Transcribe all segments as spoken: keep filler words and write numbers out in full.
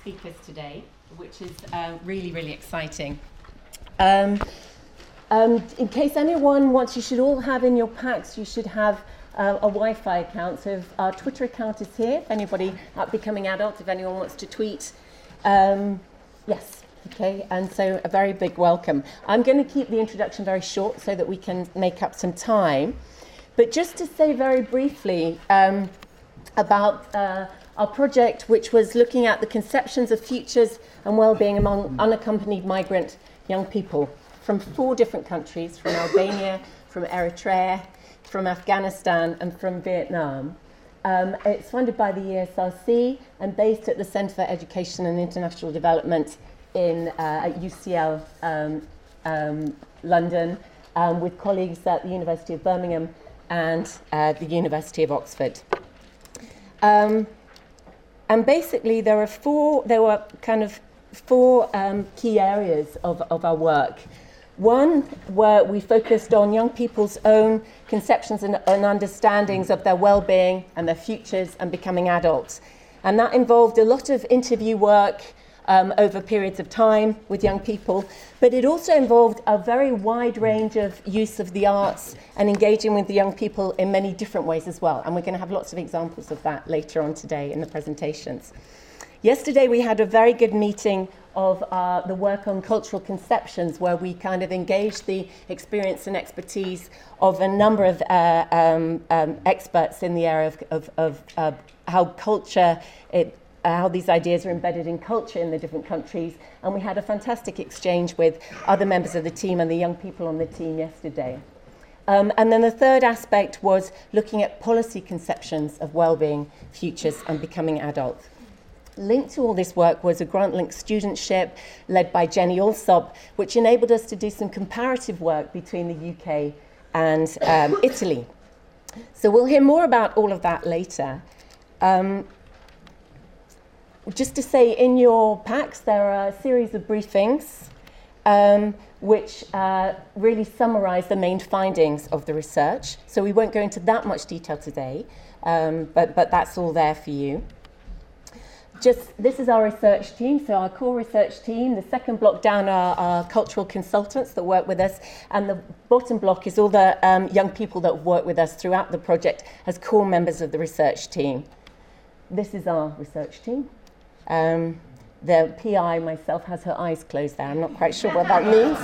speakers today, which is uh, really, really exciting. Um, um, in case anyone wants, you should all have in your packs, you should have uh, a Wi-Fi account. So if our Twitter account is here, if anybody at Becoming Adult, if anyone wants to tweet. Um, yes, okay, and so a very big welcome. I'm going to keep the introduction very short so that we can make up some time. But just to say very briefly um, about uh, our project, which was looking at the conceptions of futures and well-being among unaccompanied migrant young people from four different countries, from Albania, from Eritrea, from Afghanistan, and from Vietnam. Um, it's funded by the E S R C and based at the Centre for Education and International Development in uh, at U C L um, um, London, um, with colleagues at the University of Birmingham and uh, the University of Oxford. Um, And basically, there are four. There were kind of four um, key areas of, of our work. One, where we focused on young people's own conceptions and, and understandings of their well-being and their futures and becoming adults, and that involved a lot of interview work um, over periods of time with young people. But it also involved a very wide range of use of the arts and engaging with the young people in many different ways as well. And we're going to have lots of examples of that later on today in the presentations. Yesterday we had a very good meeting of uh, the work on cultural conceptions, where we kind of engaged the experience and expertise of a number of uh, um, um, experts in the area of, of, of uh, how culture, it, Uh, how these ideas are embedded in culture in the different countries. And we had a fantastic exchange with other members of the team and the young people on the team yesterday. Um, and then the third aspect was looking at policy conceptions of well-being, futures, and becoming adult. Linked to all this work was a grant-linked studentship led by Jenny Alsop, which enabled us to do some comparative work between the U K and um, Italy. So we'll hear more about all of that later. Um, Just to say, in your packs, there are a series of briefings um, which uh, really summarize the main findings of the research. So we won't go into that much detail today, um, but, but that's all there for you. Just, this is our research team, so our core research team. The second block down are our cultural consultants that work with us, and the bottom block is all the um, young people that have worked with us throughout the project as core members of the research team. This is our research team. Um, the P I, myself, has her eyes closed there. I'm not quite sure what that means.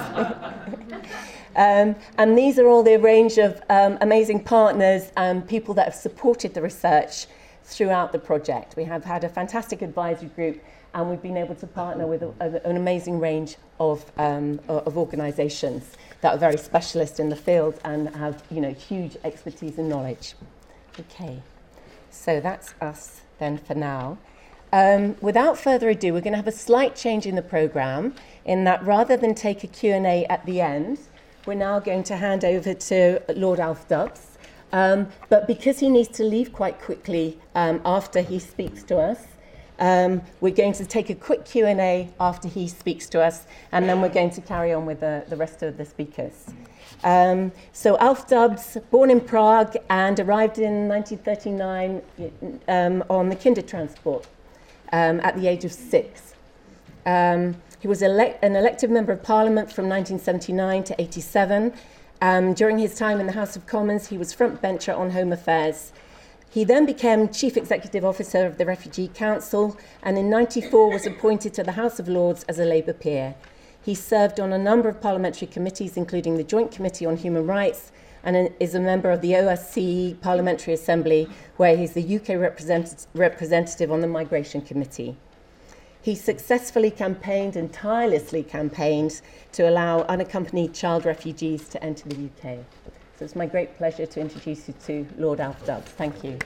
um, and these are all the range of um, amazing partners and people that have supported the research throughout the project. We have had a fantastic advisory group, and we've been able to partner with a, a, an amazing range of, um, of organisations that are very specialist in the field and have, you know, huge expertise and knowledge. Okay, so that's us then for now. Um, without further ado, we're going to have a slight change in the programme, in that rather than take a Q and A at the end, we're now going to hand over to Lord Alf Dubs. Um, but because he needs to leave quite quickly um, after he speaks to us, um, we're going to take a quick Q and A after he speaks to us, and then we're going to carry on with the, the rest of the speakers. Um, so Alf Dubs, born in Prague and arrived in nineteen thirty-nine um, on the Kindertransport. Um, at the age of six. Um, he was elect- an elected member of Parliament from nineteen seventy-nine to eighty-seven. Um, during his time in the House of Commons, he was front bencher on Home Affairs. He then became Chief Executive Officer of the Refugee Council, and in ninety-four was appointed to the House of Lords as a Labour peer. He served on a number of parliamentary committees, including the Joint Committee on Human Rights, and is a member of the O S C E Parliamentary Assembly, where he's the U K represent- representative on the Migration Committee. He successfully campaigned and tirelessly campaigned to allow unaccompanied child refugees to enter the U K. So it's my great pleasure to introduce you to Lord Alf Dubs. Thank you.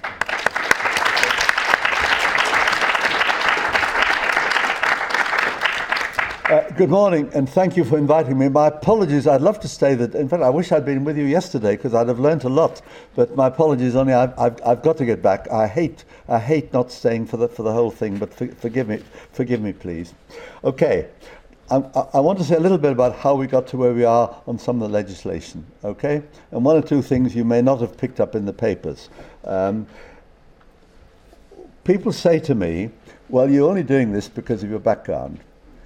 Uh, good morning, and thank you for inviting me. My apologies, I'd love to stay. That, in fact, I wish I'd been with you yesterday, because I'd have learnt a lot. But my apologies, only I've, I've, I've got to get back. I hate, I hate not staying for the for the whole thing. But for, forgive me, forgive me, please. Okay, I, I want to say a little bit about how we got to where we are on some of the legislation. Okay, and one or two things you may not have picked up in the papers. Um, people say to me, well, you're only doing this because of your background.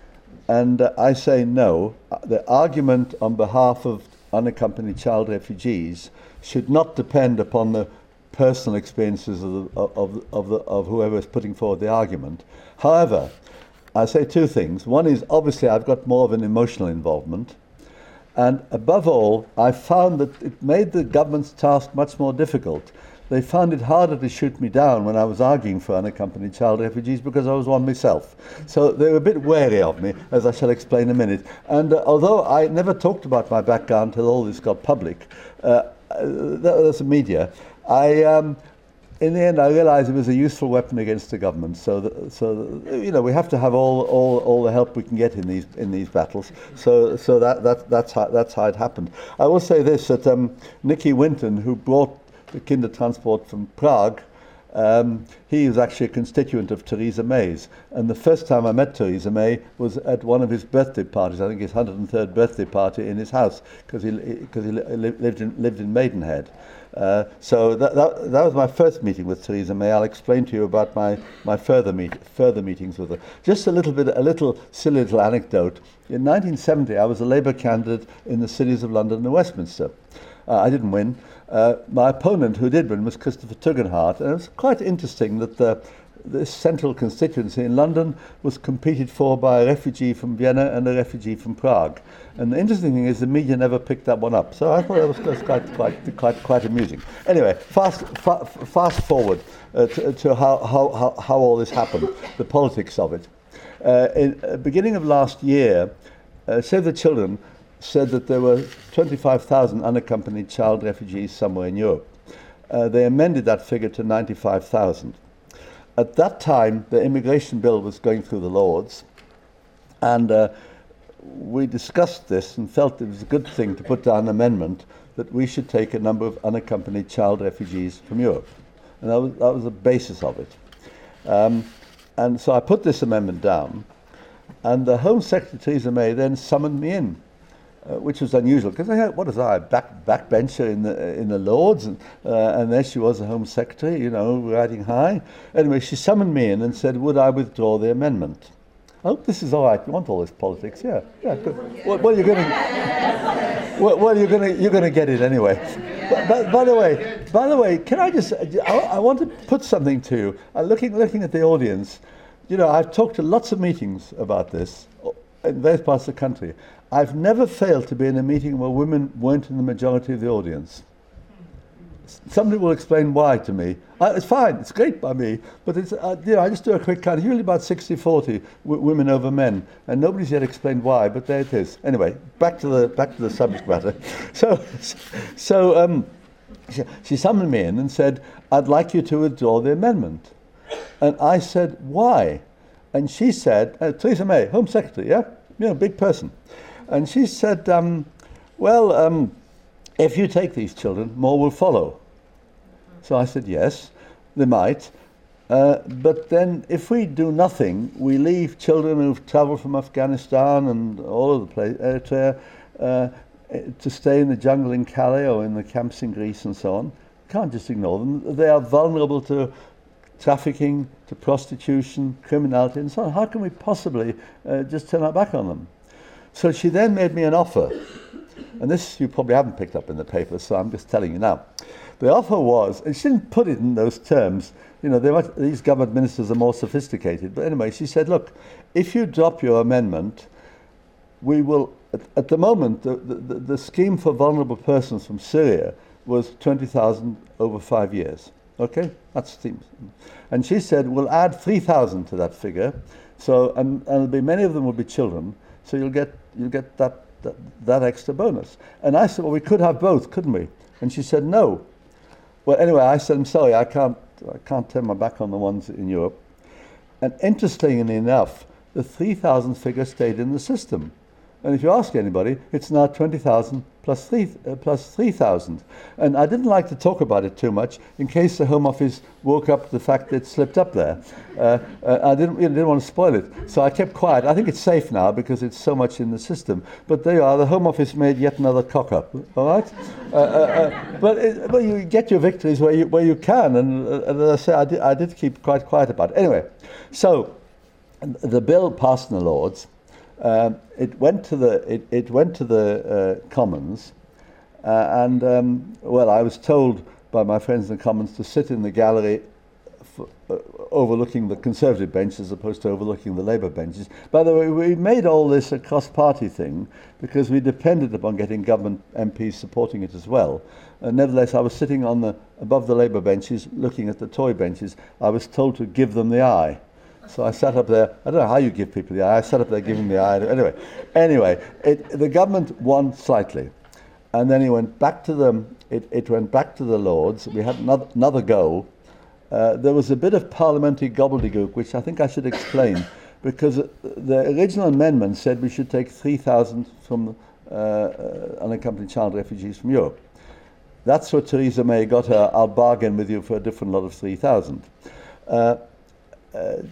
And uh, I say no. The argument on behalf of unaccompanied child refugees should not depend upon the personal experiences of, the, of, of, the, of whoever is putting forward the argument. However, I say two things. One is, obviously, I've got more of an emotional involvement. And above all, I found that it made the government's task much more difficult. They found it harder to shoot me down when I was arguing for unaccompanied child refugees because I was one myself. So they were a bit wary of me, as I shall explain in a minute. And uh, although I never talked about my background until all this got public, uh, that was the media, I, um, in the end, I realized it was a useful weapon against the government. So, that, so that, you know, we have to have all, all, all the help we can get in these in these battles. So, so that, that that's how that's how it happened. I will say this: that um, Nicky Winton, who brought the Kindertransport from Prague, um, he was actually a constituent of Theresa May's. And the first time I met Theresa May was at one of his birthday parties. I think his one hundred third birthday party in his house, because he because he li lived in lived in Maidenhead. Uh, so that, that that was my first meeting with Theresa May. I'll explain to you about my my further meet further meetings with her. Just a little bit, a little silly little anecdote. In nineteen seventy, I was a Labour candidate in the cities of London and Westminster. Uh, I didn't win. Uh, my opponent, who did win, was Christopher Tugendhat, and it was quite interesting that the this central constituency in London was competed for by a refugee from Vienna and a refugee from Prague. And the interesting thing is the media never picked that one up. So I thought that was, was quite, quite, quite, quite amusing. Anyway, fast, fa fast forward uh, to, to how, how, how, how all this happened, the politics of it. Uh, in the uh, beginning of last year, uh, Save the Children said that there were twenty-five thousand unaccompanied child refugees somewhere in Europe. Uh, they amended that figure to ninety-five thousand. At that time, the immigration bill was going through the Lords, and uh, we discussed this and felt it was a good thing to put down an amendment that we should take a number of unaccompanied child refugees from Europe. And that was, that was the basis of it. Um, and so I put this amendment down, and the Home Secretary, Theresa May, then summoned me in. Uh, which was unusual, because I had, what was I, a back, backbencher in the, in the Lords, and, uh, and there she was, the Home Secretary, you know, riding high. Anyway, she summoned me in and said, would I withdraw the amendment? I hope this is all right. You want all this politics? Yeah, yeah, good. Well, well you're going to, well, well, you're going to, you're going to get it anyway. But, but by the way, by the way, can I just, I, I want to put something to you. Uh, looking, looking at the audience, you know, I've talked to lots of meetings about this in various parts of the country. I've never failed to be in a meeting where women weren't in the majority of the audience. Somebody will explain why to me. Uh, it's fine, it's great by me, but it's, uh, you know, I just do a quick count. Usually about sixty forty women over men, and nobody's yet explained why, but there it is. Anyway, back to the back to the subject matter. So, so um, she, she summoned me in and said, "I'd like you to withdraw the amendment." And I said, "Why?" And she said, uh, Theresa May, Home Secretary, yeah, you know, big person. And she said, um, well, um, if you take these children, more will follow. So I said, yes, they might. Uh, but then if we do nothing, we leave children who've travelled from Afghanistan and all over the place, Eritrea, uh, to stay in the jungle in Calais or in the camps in Greece and so on. Can't just ignore them. They are vulnerable to trafficking, to prostitution, criminality and so on. How can we possibly uh, just turn our back on them? So she then made me an offer, and this you probably haven't picked up in the paper, so I'm just telling you now. The offer was, and she didn't put it in those terms, you know, much, these government ministers are more sophisticated, but anyway, she said, look, if you drop your amendment, we will, at, at the moment, the, the, the scheme for vulnerable persons from Syria was twenty thousand over five years, okay? That's the scheme. And she said, we'll add three thousand to that figure, so, and, and there'll be, many of them will be children, so you'll get you'll get that, that that extra bonus. And I said, well, we could have both, couldn't we? And she said, no. Well, anyway, I said, I'm sorry, I can't I can't turn my back on the ones in Europe. And interestingly enough, the three thousand figure stayed in the system. And if you ask anybody, it's now twenty thousand plus three, uh, plus three thousand. And I didn't like to talk about it too much in case the Home Office woke up to the fact that it slipped up there. Uh, uh, I didn't, really didn't want to spoil it. So I kept quiet. I think it's safe now because it's so much in the system. But there you are, the Home Office made yet another cock-up, all right? uh, uh, uh, but, it, but you get your victories where you, where you can. And, uh, and as I say, I did, I did keep quite quiet about it. Anyway, so the bill passed in the Lords. Um, it went to the it, it went to the uh, Commons, uh, and um, well, I was told by my friends in the Commons to sit in the gallery f- uh, overlooking the Conservative bench as opposed to overlooking the Labour benches. By the way, we made all this a cross-party thing because we depended upon getting government M Ps supporting it as well. Uh, nevertheless, I was sitting on the above the Labour benches, looking at the Tory benches. I was told to give them the eye. So I sat up there. I don't know how you give people the eye. I sat up there giving the eye. Anyway, anyway, it, the government won slightly, and then it went back to the. It, it went back to the Lords. We had another, another go. Uh, there was a bit of parliamentary gobbledygook, which I think I should explain, because the original amendment said we should take three thousand from uh, uh, unaccompanied child refugees from Europe. That's what Theresa May got her. I'll bargain with you for a different lot of three thousand. Uh, Uh,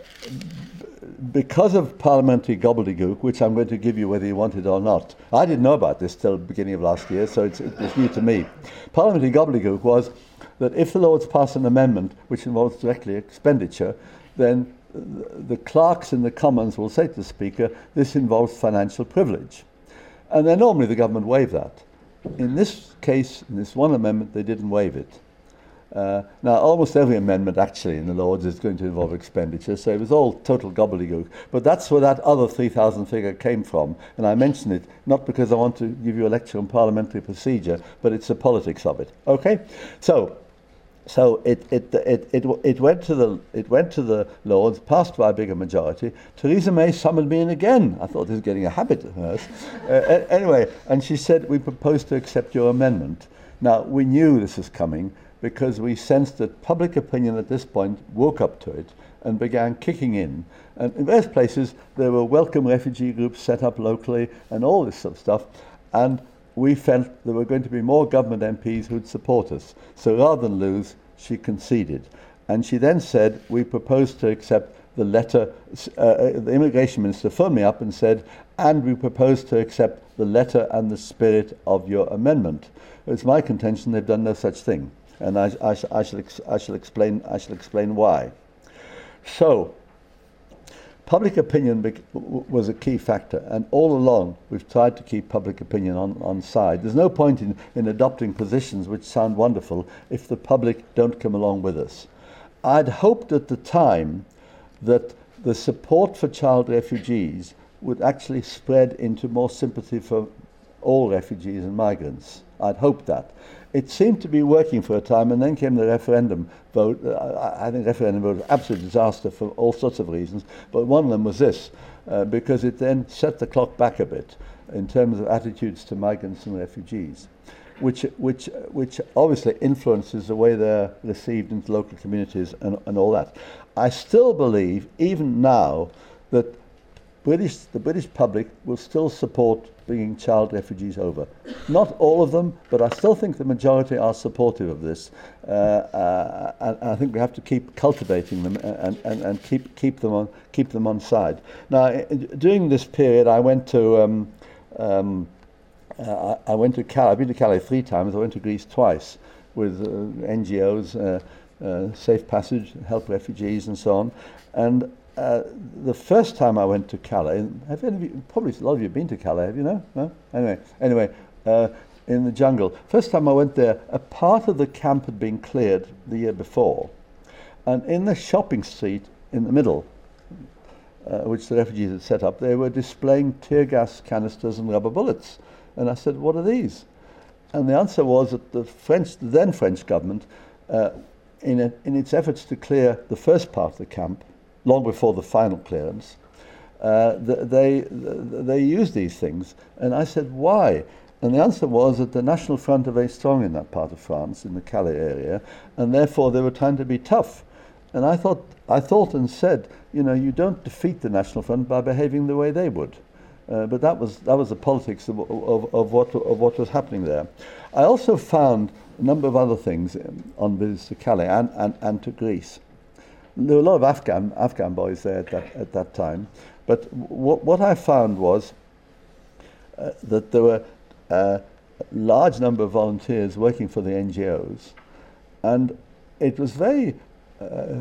because of parliamentary gobbledygook, which I'm going to give you whether you want it or not. I didn't know about this till the beginning of last year, so it's, it's new to me. Parliamentary gobbledygook was that if the Lords pass an amendment which involves directly expenditure, then the clerks in the Commons will say to the Speaker, this involves financial privilege. And then normally the government waive that. In this case, in this one amendment, they didn't waive it. Uh, now, almost every amendment actually in the Lords is going to involve expenditure, so it was all total gobbledygook. But that's where that other three thousand figure came from, and I mention it not because I want to give you a lecture on parliamentary procedure, but it's the politics of it. Okay, so so it it it it, it went to the it went to the Lords, passed by a bigger majority. Theresa May summoned me in again. I thought this was getting a habit of hers. Uh, anyway, and she said, "We propose to accept your amendment." Now we knew this was coming, because we sensed that public opinion at this point woke up to it and began kicking in. And in various places, there were welcome refugee groups set up locally and all this sort of stuff. And we felt there were going to be more government M Ps who'd support us. So rather than lose, she conceded. And she then said, we propose to accept the letter. Uh, the immigration minister phoned me up and said, and we propose to accept the letter and the spirit of your amendment. It's my contention they've done no such thing. And I, I, I, shall ex I shall explain. I shall explain why. So, public opinion bec was a key factor, and all along we've tried to keep public opinion on on side. There's no point in in adopting positions which sound wonderful if the public don't come along with us. I'd hoped at the time that the support for child refugees would actually spread into more sympathy for all refugees and migrants. I'd hoped that. It seemed to be working for a time, and then came the referendum vote. Uh, I think the referendum vote was an absolute disaster for all sorts of reasons, but one of them was this, uh, because it then set the clock back a bit in terms of attitudes to migrants and refugees, which, which, which obviously influences the way they're received into local communities and, and all that. I still believe, even now, that British, the British public will still support bringing child refugees over. Not all of them, but I still think the majority are supportive of this. Uh, uh, and, and I think we have to keep cultivating them and, and, and keep, keep, them on, keep them on side. Now, during this period, I went to, um, um, uh, I went to Calais. I've been to Calais three times. I went to Greece twice with uh, N G Os, uh, uh, Safe Passage, Help Refugees, and so on. And Uh, the first time I went to Calais, have any of you, probably a lot of you have been to Calais, have you know? No? Anyway, anyway, uh, in the jungle. First time I went there, a part of the camp had been cleared the year before. And in the shopping street in the middle, uh, which the refugees had set up, they were displaying tear gas canisters and rubber bullets. And I said, what are these? And the answer was that the French, the then French government, uh, in, a, in its efforts to clear the first part of the camp, long before the final clearance, uh, they, they used these things. And I said, why? And the answer was that the National Front are very strong in that part of France, in the Calais area, and therefore they were trying to be tough. And I thought, I thought and said, you know, you don't defeat the National Front by behaving the way they would. Uh, but that was that was the politics of, of, of what of what was happening there. I also found a number of other things on visits to Calais and, and, and to Greece. There were a lot of Afghan Afghan boys there at that at that time, but w- what I found was uh, that there were uh, a large number of volunteers working for the N G Os, and it was very uh,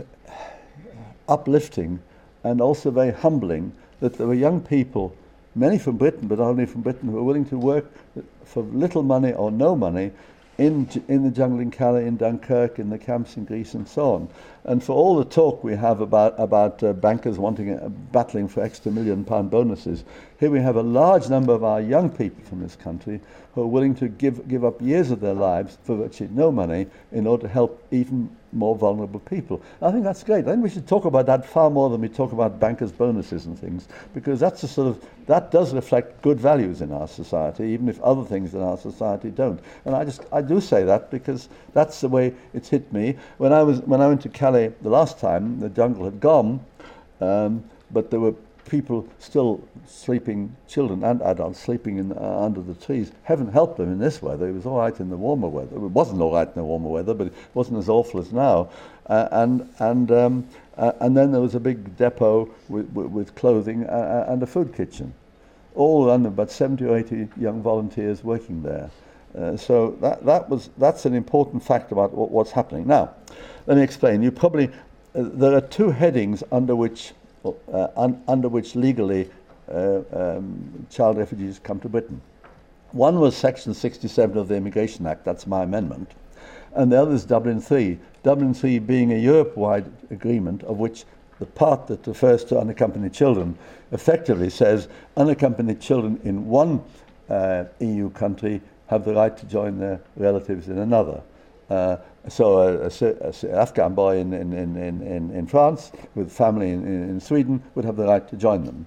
uplifting and also very humbling that there were young people, many from Britain, but not only from Britain, who were willing to work for little money or no money in in the jungle in Calais, in Dunkirk, in the camps in Greece, and so on. And for all the talk we have about about uh, bankers wanting uh, battling for extra million pound bonuses, here we have a large number of our young people from this country who are willing to give give up years of their lives for virtually no money in order to help even more vulnerable people. I think that's great. I think we should talk about that far more than we talk about bankers' bonuses and things, because that's a sort of that does reflect good values in our society, even if other things in our society don't. And I just I do say that because that's the way it's hit me. When I was when I went to Calais the last time, the jungle had gone, um, but there were people still sleeping, children and adults sleeping in, uh, under the trees. Heaven help them in this weather. It was all right in the warmer weather. It wasn't all right in the warmer weather, but it wasn't as awful as now. Uh, and and um, uh, and then there was a big depot with, with, with clothing uh, and a food kitchen. All under about seventy or eighty young volunteers working there. Uh, so that that was that's an important fact about what, what's happening. Now, let me explain. You probably uh, there are two headings under which uh, un, under which legally uh, um, child refugees come to Britain. One was Section sixty-seven of the Immigration Act. That's my amendment, and the other is Dublin three. Dublin three being a Europe-wide agreement of which the part that refers to unaccompanied children effectively says unaccompanied children in one uh, E U country have the right to join their relatives in another. Uh, so a, a, a Afghan boy in, in, in, in, in France with family in, in, in Sweden would have the right to join them.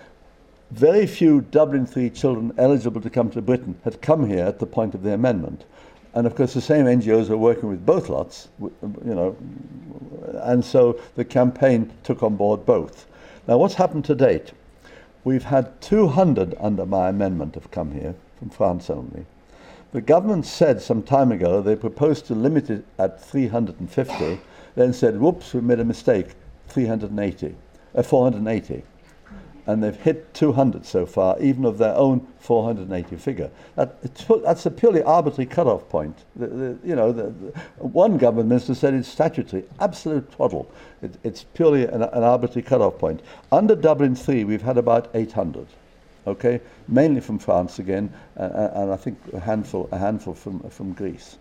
Very few Dublin three children eligible to come to Britain had come here at the point of the amendment. And of course the same N G Os are working with both lots, you know, and so the campaign took on board both. Now what's happened to date? We've had two hundred under my amendment have come here from France only. The government said some time ago they proposed to limit it at three hundred fifty, then said, whoops, we made a mistake, three hundred eighty, uh, four hundred eighty. And they've hit two hundred so far, even of their own four hundred eighty figure. That, it's, that's a purely arbitrary cut-off point. The, the, you know, the, the, one government minister said it's statutory. Absolute twaddle. It, it's purely an, an arbitrary cut-off point. Under Dublin three, we've had about eight hundred. Okay, mainly from France again, uh, and I think a handful, a handful from from Greece.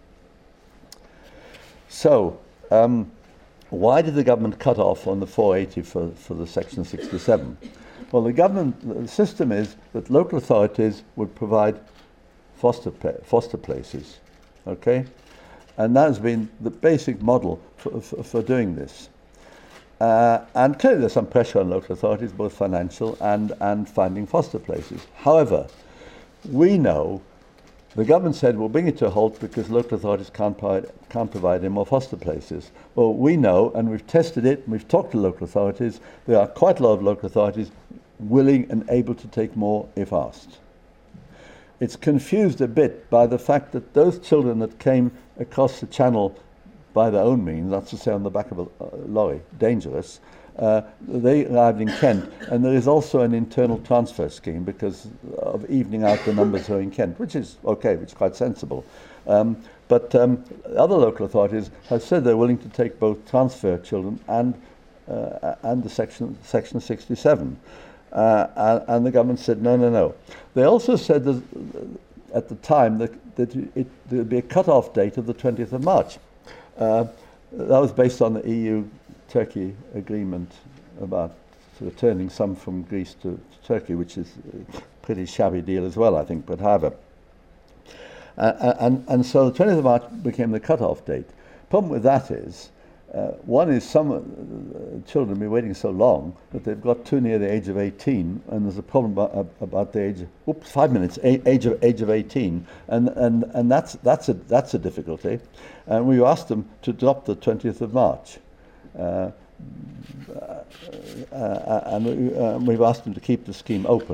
So, um, why did the government cut off on the four eighty for for the Section sixty-seven? Well, the government the system is that local authorities would provide foster foster places, okay, and that has been the basic model for for, for doing this. Uh, and clearly there's some pressure on local authorities, both financial and, and finding foster places. However, we know, the government said we'll bring it to a halt because local authorities can't provide, can't provide any more foster places. Well, we know, and we've tested it, and we've talked to local authorities, there are quite a lot of local authorities willing and able to take more if asked. It's confused a bit by the fact that those children that came across the channel by their own means, that's to say on the back of a uh, lorry, dangerous, uh, they arrived in Kent, and there is also an internal transfer scheme because of evening out the numbers who are in Kent, which is okay, which is quite sensible. Um, but um, other local authorities have said they're willing to take both transfer children and uh, and the section section sixty-seven, uh, and, and the government said no, no, no. They also said that at the time that, that it, there would be a cut-off date of the twentieth of March. Uh, that was based on the E U-Turkey agreement about returning some from Greece to, to Turkey, which is a pretty shabby deal as well, I think, but however. Uh, and, and so the twentieth of March became the cut-off date. Problem with that is, uh, one is some uh, children have been waiting so long that they've got too near the age of eighteen, and there's a problem about, about the age. Oops, five minutes. Age of age of eighteen, and and and that's that's a that's a difficulty. And we asked them to drop the twentieth of March, uh, uh, uh, and we, uh, we've asked them to keep the scheme open.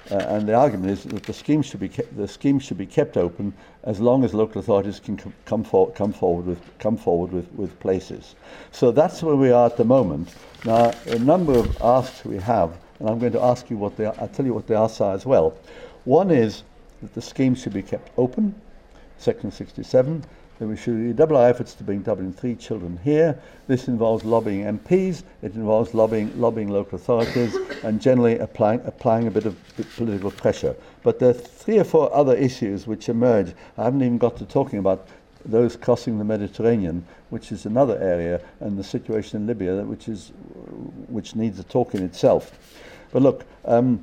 Uh, and the argument is that the scheme should be kept, the scheme should be kept open as long as local authorities can com- come, for, come forward with come forward with, with places. So that's where we are at the moment. Now, a number of asks we have, and I'm going to ask you what they are. I'll tell you what they are as well. One is that the scheme should be kept open, Section sixty-seven. Then we should redouble our efforts to bring Dublin three children here. This involves lobbying M Ps, it involves lobbying lobbying local authorities, and generally applying applying a bit of political pressure. But there are three or four other issues which emerge. I haven't even got to talking about those crossing the Mediterranean, which is another area, and the situation in Libya, which is which needs a talk in itself. But look, um,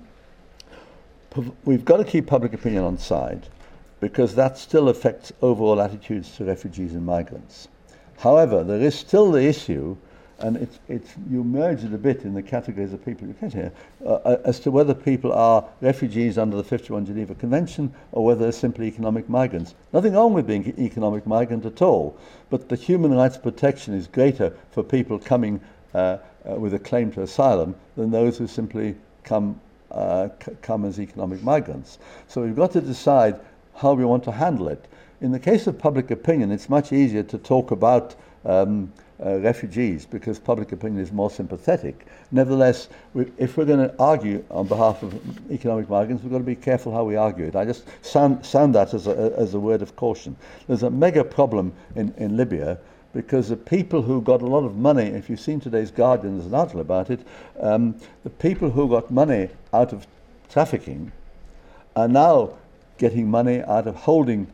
we've got to keep public opinion on side, because that still affects overall attitudes to refugees and migrants. However, there is still the issue, and it's, it's, you merge it a bit in the categories of people you get here, uh, as to whether people are refugees under the fifty-one Geneva Convention or whether they're simply economic migrants. Nothing wrong with being an economic migrant at all, but the human rights protection is greater for people coming uh, uh, with a claim to asylum than those who simply come, uh, c- come as economic migrants. So we've got to decide how we want to handle it. In the case of public opinion, it's much easier to talk about um, uh, refugees because public opinion is more sympathetic. Nevertheless, we, if we're going to argue on behalf of economic migrants, we've got to be careful how we argue it. I just sound, sound that as a, as a word of caution. There's a mega problem in, in Libya because the people who got a lot of money, if you've seen today's Guardian, there's an article about it, um, the people who got money out of trafficking are now getting money out of holding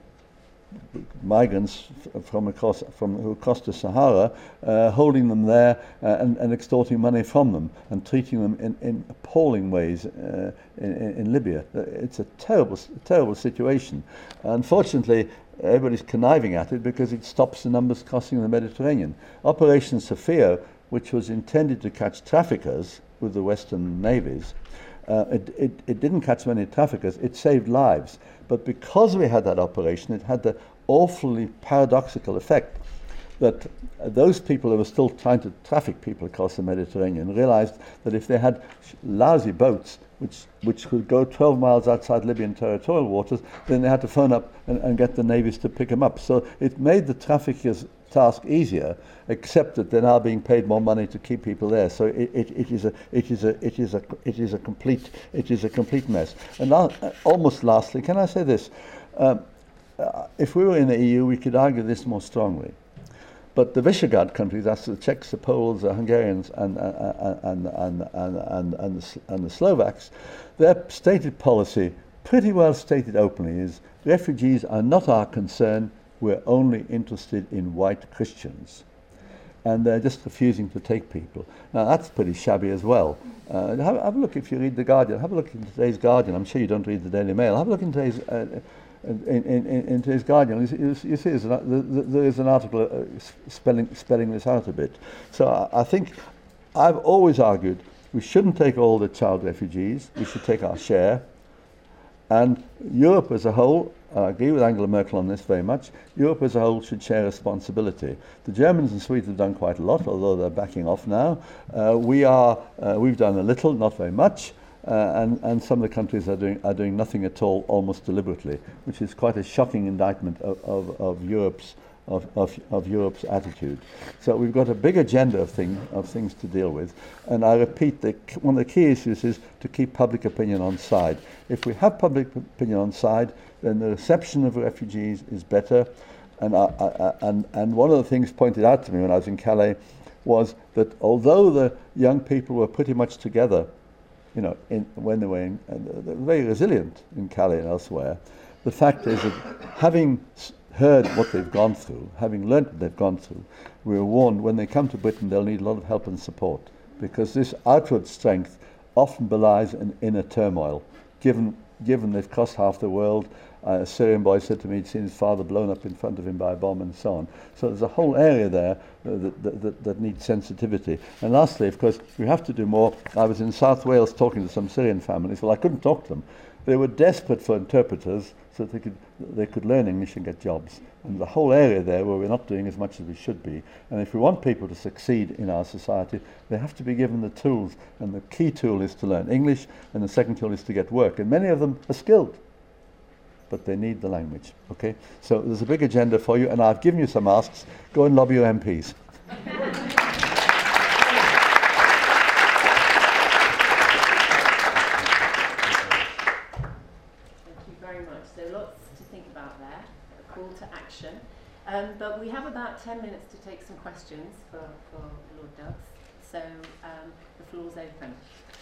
migrants from across from who crossed the Sahara, uh, holding them there uh, and, and extorting money from them and treating them in, in appalling ways uh, in, in Libya. It's a terrible, terrible situation. Unfortunately, everybody's conniving at it because it stops the numbers crossing the Mediterranean. Operation Sophia, which was intended to catch traffickers with the Western navies, Uh, it, it, it didn't catch many traffickers, it saved lives. But because we had that operation, it had the awfully paradoxical effect that uh, those people who were still trying to traffic people across the Mediterranean realized that if they had lousy boats, which, which could go twelve miles outside Libyan territorial waters, then they had to phone up and, and get the navies to pick them up. So it made the traffickers' task easier, except that they're now being paid more money to keep people there. So it, it, it is a it is a it is a it is a complete it is a complete mess. And now, uh, almost lastly, can I say this? Um, uh, if we were in the E U, we could argue this more strongly. But the Visegrad countries, that's the Czechs, the Poles, the Hungarians, and and and and and and, and, the, and the Slovaks, their stated policy, pretty well stated openly, is refugees are not our concern. We're only interested in white Christians. And they're just refusing to take people. Now, that's pretty shabby as well. Uh, have, have a look, if you read The Guardian, have a look in today's Guardian. I'm sure you don't read the Daily Mail. Have a look in today's, uh, in, in, in, in today's Guardian. You, you, you see there's an, there is an article uh, spelling, spelling this out a bit. So I, I think I've always argued we shouldn't take all the child refugees. We should take our share. And Europe as a whole, I agree with Angela Merkel on this very much, Europe as a whole should share responsibility. The Germans and Swedes have done quite a lot, although they're backing off now. Uh, we are, uh, we've done a little, not very much, uh, and, and some of the countries are doing, are doing nothing at all, almost deliberately, which is quite a shocking indictment of, of, of Europe's Of, of, of Europe's attitude. So we've got a big agenda of, thing, of things to deal with. And I repeat, that one of the key issues is to keep public opinion on side. If we have public opinion on side, then the reception of refugees is better. And, I, I, and, and one of the things pointed out to me when I was in Calais was that although the young people were pretty much together, you know, in, when they were in, uh, they were very resilient in Calais and elsewhere, the fact is that having heard what they've gone through, having learnt what they've gone through, we were warned when they come to Britain they'll need a lot of help and support, because this outward strength often belies an inner turmoil. Given given they've crossed half the world, uh, a Syrian boy said to me he'd seen his father blown up in front of him by a bomb and so on. So there's a whole area there uh, that, that, that, that needs sensitivity. And lastly, of course, we have to do more. I was in South Wales talking to some Syrian families. Well, I couldn't talk to them They were desperate for interpreters so that they could, they could learn English and get jobs. And the whole area there where we're not doing as much as we should be. And if we want people to succeed in our society, they have to be given the tools. And the key tool is to learn English, and the second tool is to get work. And many of them are skilled, but they need the language. Okay? So there's a big agenda for you, and I've given you some asks. Go and lobby your M Ps. Um, but we have about ten minutes to take some questions for, for Lord Douglas. So um, the floor's open.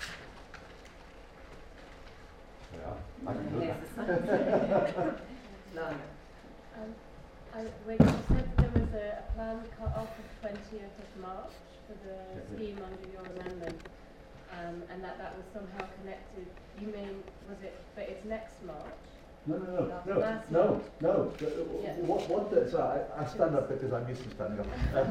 Yeah, I can do that. um, I, wait, you said there was a, a planned cut-off of twentieth of March for the yes, scheme yes. under your amendment, um, and that that was somehow connected. You mean, was it, but it's next March? No, no, no, no, no, no. Yeah. What, what the, so I, I stand up because I'm used to standing up.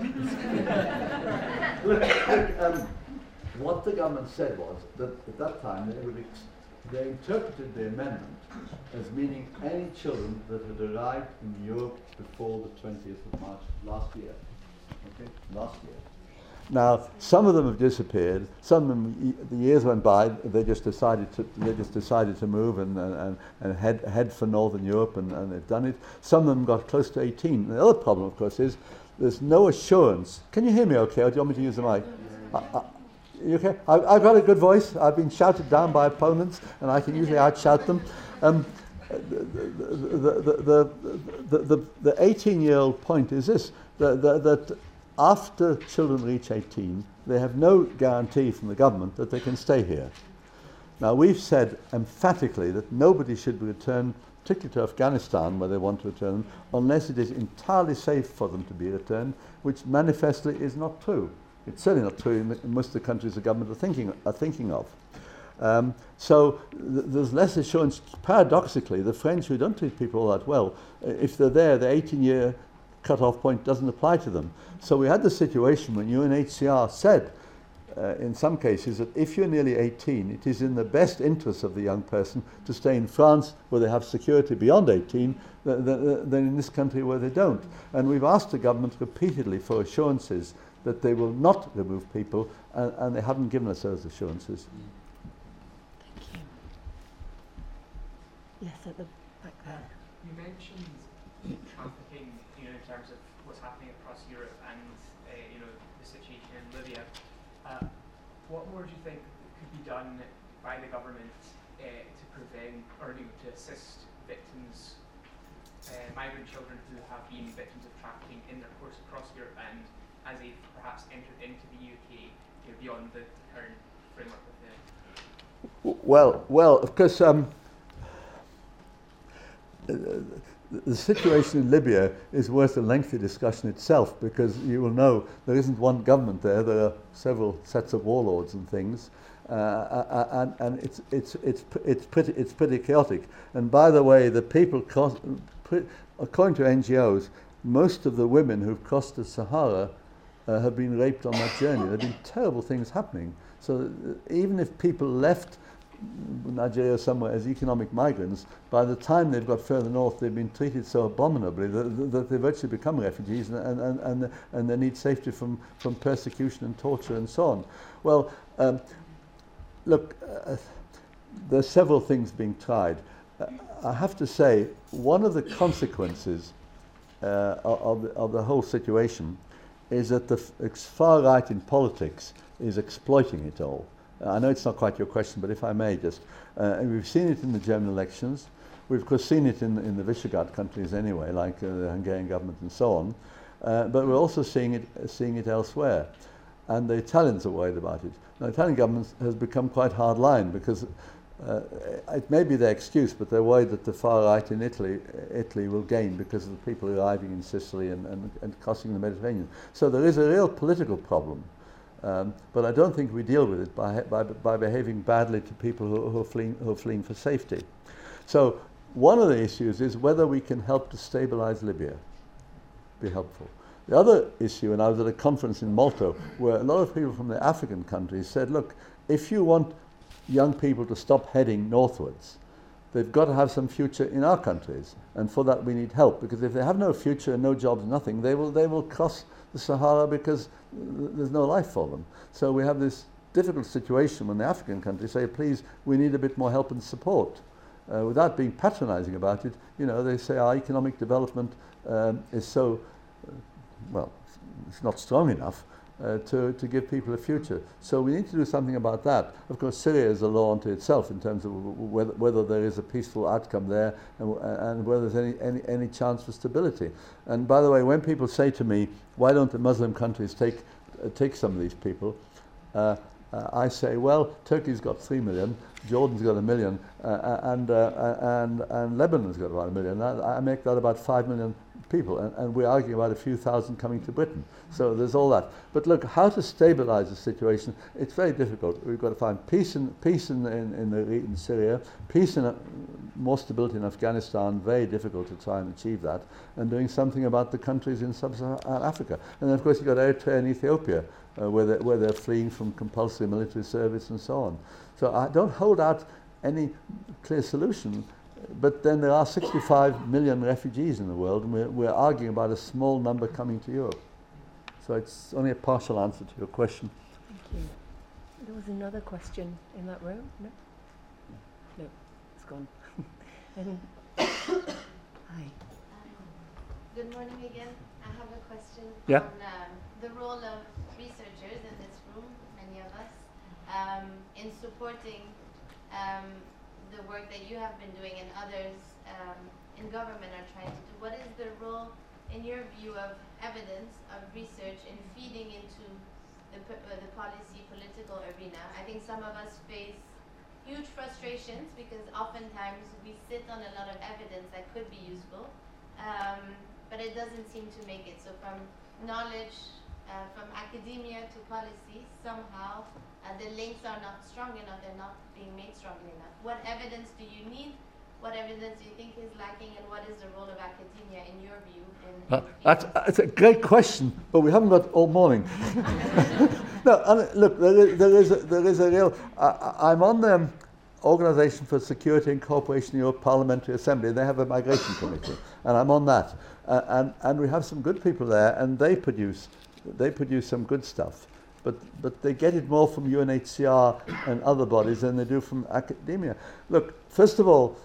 Um, look, look, um, what the government said was that at that time they, would ex they interpreted the amendment as meaning any children that had arrived in Europe before the twentieth of March last year. Okay, last year. Now, some of them have disappeared. Some of them, the years went by. They just decided to. They just decided to move and and, and head head for Northern Europe, and, and they've done it. Some of them got close to eighteen. The other problem, of course, is there's no assurance. Can you hear me? Okay, or do you want me to use the mic? I, I, you okay? I, I've got a good voice. I've been shouted down by opponents, and I can usually outshout them. Um, the the the the the eighteen-year-old point is this: that that. After children reach eighteen, they have no guarantee from the government that they can stay here. Now, we've said emphatically that nobody should be returned, particularly to Afghanistan, where they want to return them, unless it is entirely safe for them to be returned, which manifestly is not true. It's certainly not true in, the, in most of the countries the government are thinking, are thinking of. Um, so th there's less assurance. Paradoxically, the French, who don't treat people all that well, if they're there, the eighteen-year cut-off point doesn't apply to them. So we had the situation when U N H C R said, uh, in some cases, that if you're nearly eighteen, it is in the best interest of the young person to stay in France, where they have security beyond eighteen, th th than in this country where they don't. And we've asked the government repeatedly for assurances that they will not remove people, and, and they haven't given us those assurances. Thank you. Yes, at the back there. You mentioned trafficking, you know, in terms of what's happening across Europe and uh, you know, the situation in Libya. Uh, what more do you think could be done by the government uh, to prevent or you know, to assist victims, uh, migrant children who have been victims of trafficking in their course across Europe and as they've perhaps entered into the U K, you know, beyond the current framework of the... Well, well, of course, um, uh, the situation in Libya is worth a lengthy discussion itself, because you will know there isn't one government there. There are several sets of warlords and things, uh, and, and it's it's it's it's pretty it's pretty chaotic. And by the way, the people, cross, according to N G Os, most of the women who've crossed the Sahara uh, have been raped on that journey. There have been terrible things happening. So uh, even if people left Nigeria somewhere as economic migrants, by the time they've got further north, they've been treated so abominably that, that they've actually become refugees, and, and, and, and they need safety from, from persecution and torture and so on. Well, um, look, uh, there are several things being tried. Uh, I have to say, one of the consequences uh, of, the, of the whole situation is that the f far right in politics is exploiting it all. Uh, I know it's not quite your question, but if I may just, uh, and we've seen it in the German elections. We've of course seen it in, in the Visegrad countries anyway, like uh, the Hungarian government and so on. Uh, but we're also seeing it, uh, seeing it elsewhere. And the Italians are worried about it. Now, the Italian government has become quite hard line, because uh, it may be their excuse, but they're worried that the far right in Italy, Italy will gain because of the people arriving in Sicily and, and, and crossing the Mediterranean. So there is a real political problem. Um, but I don't think we deal with it by, by, by behaving badly to people who, who, are fleeing, who are fleeing for safety. So one of the issues is whether we can help to stabilize Libya, be helpful. The other issue, and I was at a conference in Malta where a lot of people from the African countries said, look, if you want young people to stop heading northwards, they've got to have some future in our countries, and for that we need help, because if they have no future and no jobs, nothing, they will, they will cross the Sahara because there's no life for them. So we have this difficult situation when the African countries say, please, we need a bit more help and support. Uh, without being patronizing about it, you know, they say our economic development um, is so, uh, well, it's not strong enough uh, to, to give people a future. So we need to do something about that. Of course, Syria is a law unto itself in terms of whether, whether there is a peaceful outcome there and, and whether there's any, any, any chance for stability. And by the way, when people say to me, why don't the Muslim countries take, uh, take some of these people, uh, Uh, I say, well, Turkey's got three million, Jordan's got a million, uh, and, uh, and, and Lebanon's got about a million. I, I make that about five million people, and, and we're arguing about a few thousand coming to Britain. So there's all that. But look, how to stabilize the situation, it's very difficult. We've got to find peace in, peace in, in, in, the, in Syria, peace and uh, more stability in Afghanistan, very difficult to try and achieve that, and doing something about the countries in sub-Saharan Africa. And then, of course, you've got Eritrea and Ethiopia, Uh, where, they're, where they're fleeing from compulsory military service and so on. So I don't hold out any clear solution, but then there are sixty-five million refugees in the world, and we're, we're arguing about a small number coming to Europe. So it's only a partial answer to your question. Thank you. There was another question in that room? No? No, it's gone. And hi. Good morning again. I have a question Yeah. on um, the role of researchers in this room, many of us, um, in supporting um, the work that you have been doing and others um, in government are trying to do. What is the role, in your view, of evidence, of research in feeding into the, p- uh, the policy political arena? I think some of us face huge frustrations because oftentimes we sit on a lot of evidence that could be useful, um, but it doesn't seem to make it. So from knowledge, uh, from academia to policy, somehow uh, the links are not strong enough, they're not being made strong enough. What evidence do you need? What evidence do you think is lacking, and what is the role of academia in your view? In, Uh, in that's, that's a great question, but we haven't got all morning. No, I mean, look, there is, there is, a, there is a real... I, I'm on the um, Organisation for Security and Cooperation in Europe Parliamentary Assembly. They have a migration committee, and I'm on that. Uh, and, and we have some good people there, and they produce, they produce some good stuff. But, but they get it more from U N H C R and other bodies than they do from academia. Look, first of all,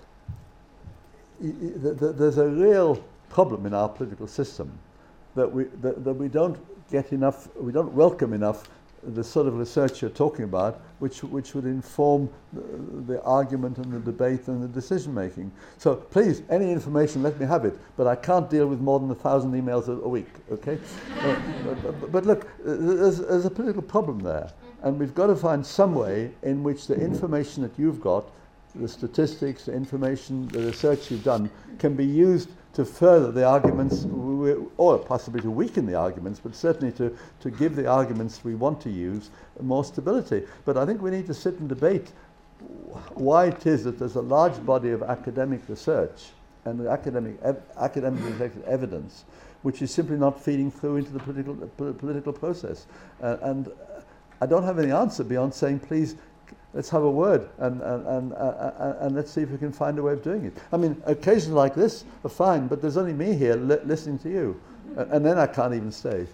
y- y- th- th- there's a real problem in our political system that we, that, that we don't get enough, we don't welcome enough the sort of research you're talking about, which, which would inform the, the argument and the debate and the decision making. So please, any information, let me have it, but I can't deal with more than a thousand emails a, a week, okay? uh, but, but look, there's, there's a political problem there, and we've got to find some way in which the information that you've got, the statistics, the information, the research you've done, can be used to further the arguments, or possibly to weaken the arguments, but certainly to, to give the arguments we want to use more stability. But I think we need to sit and debate why it is that there's a large body of academic research and academic ev- academically collected evidence which is simply not feeding through into the political, uh, political process. Uh, and I don't have any answer beyond saying, please, let's have a word and, and, and, uh, and let's see if we can find a way of doing it. I mean, occasions like this are fine, but there's only me here li- listening to you. Uh, and then I can't even stay.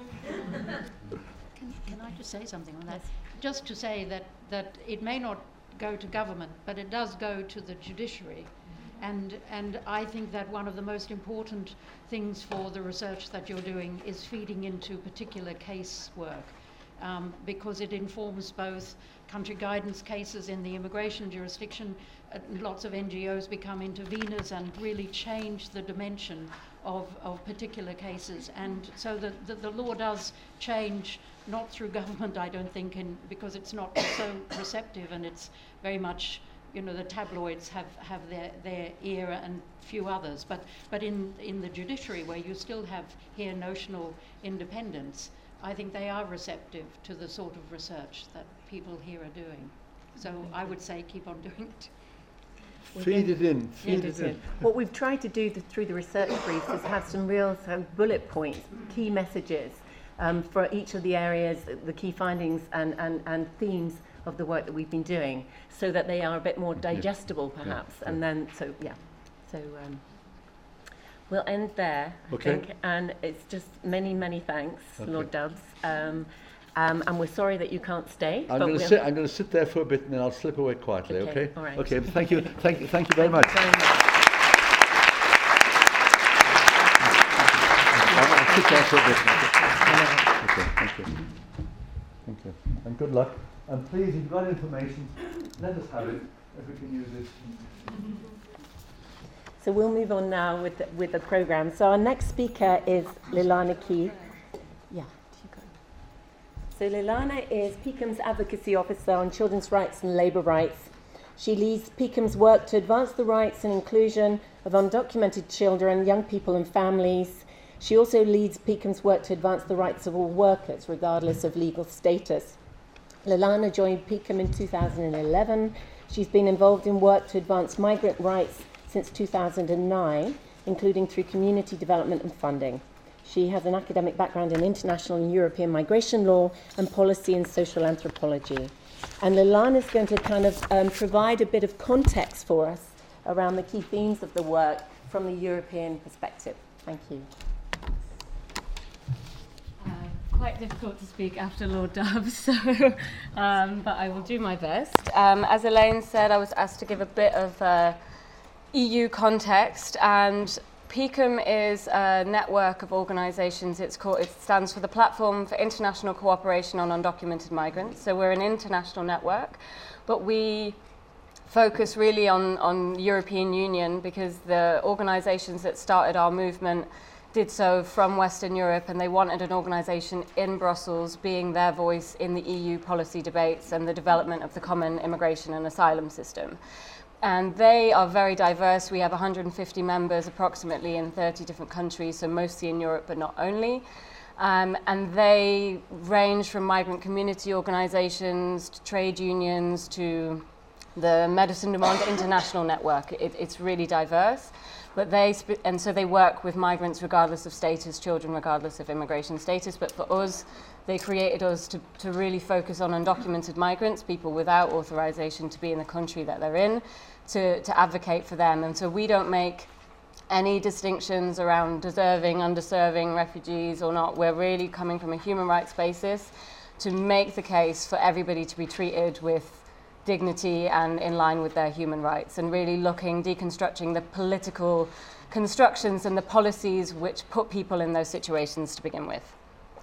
Can, can I just say something on that? Just to say that, that it may not go to government, but it does go to the judiciary. And, and I think that one of the most important things for the research that you're doing is feeding into particular case work. Um, because it informs both country guidance cases in the immigration jurisdiction. Uh, lots of N G Os become interveners and really change the dimension of, of particular cases. And so the, the, the law does change, not through government, I don't think, in, because it's not so receptive, and it's very much, you know, the tabloids have, have their, their ear and few others. But, but in, in the judiciary, where you still have here notional independence, I think they are receptive to the sort of research that people here are doing. So I would say keep on doing it. Feed it in, feed Yeah, it in. What we've tried to do th- through the research briefs is have some real sort of bullet points, key messages um, for each of the areas, the key findings and, and, and themes of the work that we've been doing, so that they are a bit more digestible, perhaps. Yeah. And then, so yeah, so um, we'll end there, I Okay. think. And it's just many, many thanks, Okay. Lord Doves. Um, um, and we're sorry that you can't stay. I'm but going to we'll- sit. I'm going to sit there for a bit, and then I'll slip away quietly. Okay, Okay. all right. Okay. Thank you. Thank you. Thank you very much. Very much. I'll, I'll sit there for a bit. Okay. Thank you. Thank you. And good luck. And please, if you've got information, let us have it if we can use it. So we'll move on now with the, with the programme. So our next speaker is Lilana Key. Yeah, you go. So Lilana is Peakham's Advocacy Officer on Children's Rights and Labour Rights. She leads Peakham's work to advance the rights and inclusion of undocumented children, young people and families. She also leads Peakham's work to advance the rights of all workers, regardless of legal status. Lilana joined Peakham in two thousand eleven. She's been involved in work to advance migrant rights since two thousand nine, including through community development and funding. She has an academic background in international and European migration law and policy and social anthropology. And Lilana is going to kind of um, provide a bit of context for us around the key themes of the work from the European perspective. Thank you. Uh, quite difficult to speak after Lord Doves, so, um, but I will do my best. Um, as Elaine said, I was asked to give a bit of uh, E U context, and Peakham is a network of organisations. It's called, it stands for the Platform for International Cooperation on Undocumented Migrants. So we're an international network, but we focus really on, on European Union because the organisations that started our movement did so from Western Europe, and they wanted an organisation in Brussels being their voice in the E U policy debates and the development of the common immigration and asylum system. And they are very diverse. We have one hundred fifty members approximately in thirty different countries, so mostly in Europe, but not only. Um, and they range from migrant community organizations to trade unions to the Medicine du Monde International Network. It, it's really diverse. But they sp- and so they work with migrants regardless of status, children regardless of immigration status. But for us, they created us to, to really focus on undocumented migrants, people without authorization to be in the country that they're in, to, to advocate for them. And so we don't make any distinctions around deserving, underserving, refugees or not. We're really coming from a human rights basis to make the case for everybody to be treated with dignity and in line with their human rights, and really looking, deconstructing the political constructions and the policies which put people in those situations to begin with.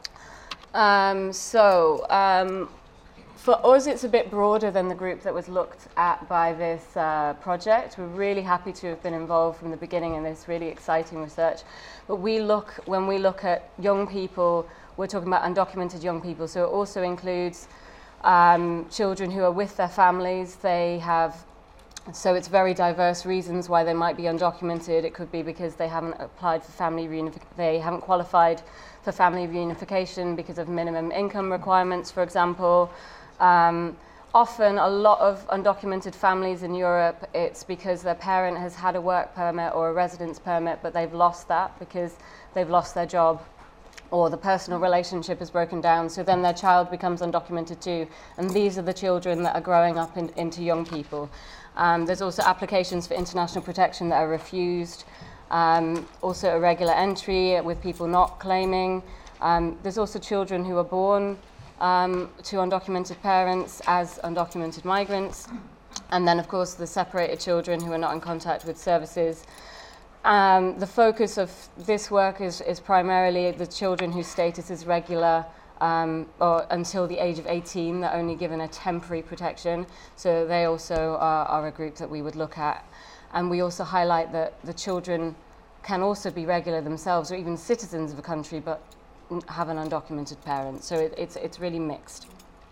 Um, so um, for us, it's a bit broader than the group that was looked at by this uh, project. We're really happy to have been involved from the beginning in this really exciting research. But we look, when we look at young people, we're talking about undocumented young people, so it also includes Um, children who are with their families. They have, so it's very diverse reasons why they might be undocumented. It could be because they haven't applied for family reunification, they haven't qualified for family reunification because of minimum income requirements, for example. Um, often a lot of undocumented families in Europe, it's because their parent has had a work permit or a residence permit, but they've lost that because they've lost their job, or the personal relationship is broken down, so then their child becomes undocumented too. And these are the children that are growing up in, into young people. Um, there's also applications for international protection that are refused, um, also irregular entry with people not claiming. Um, there's also children who are born um, to undocumented parents as undocumented migrants. And then, of course, the separated children who are not in contact with services. Um, the focus of this work is, is primarily the children whose status is regular um, or until the age of eighteen. They're only given a temporary protection. So they also are, are a group that we would look at. And we also highlight that the children can also be regular themselves or even citizens of a country but have an undocumented parent. So it, it's, it's really mixed.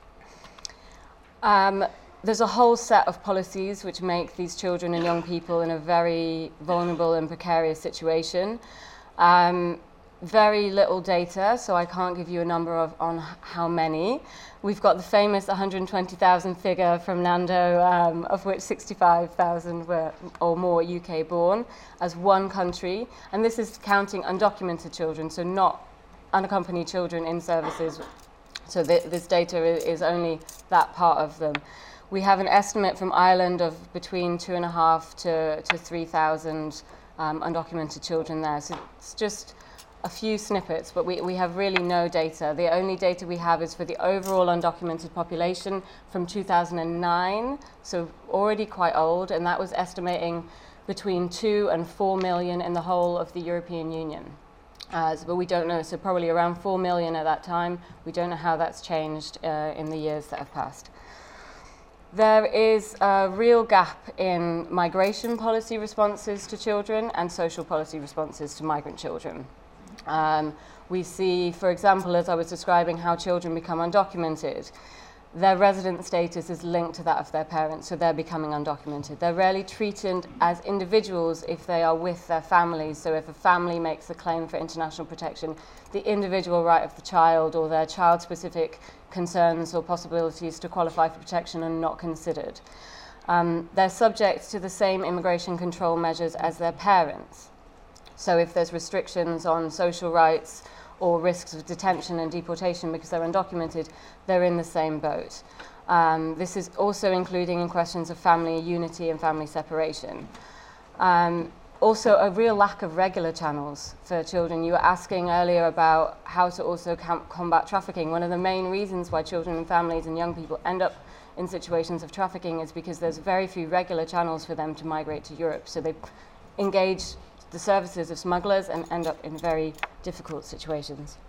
Um, There's a whole set of policies which make these children and young people in a very vulnerable and precarious situation. Um, very little data, so I can't give you a number of on how many. We've got the famous one hundred twenty thousand figure from Nando, um, of which sixty-five thousand were or more U K born as one country. And this is counting undocumented children, so not unaccompanied children in services So th this data is only that part of them. We have an estimate from Ireland of between two and a half to, to three thousand um, undocumented children there. So it's just a few snippets, but we, we have really no data. The only data we have is for the overall undocumented population from two thousand nine, so already quite old, and that was estimating between two and four million in the whole of the European Union. Uh, so, but we don't know, so probably around four million at that time. We don't know how that's changed uh, in the years that have passed. There is a real gap in migration policy responses to children and social policy responses to migrant children. Um, we see, for example, as I was describing how children become undocumented, their resident status is linked to that of their parents, so they're becoming undocumented. They're rarely treated as individuals if they are with their families. So if a family makes a claim for international protection, the individual right of the child or their child-specific concerns or possibilities to qualify for protection are not considered. Um, they're subject to the same immigration control measures as their parents. So if there's restrictions on social rights or risks of detention and deportation because they're undocumented, they're in the same boat. Um, this is also including in questions of family unity and family separation. Um, also, a real lack of regular channels for children. You were asking earlier about how to also combat trafficking. One of the main reasons why children and families and young people end up in situations of trafficking is because there's very few regular channels for them to migrate to Europe. So they engage the services of smugglers and end up in very difficult situations.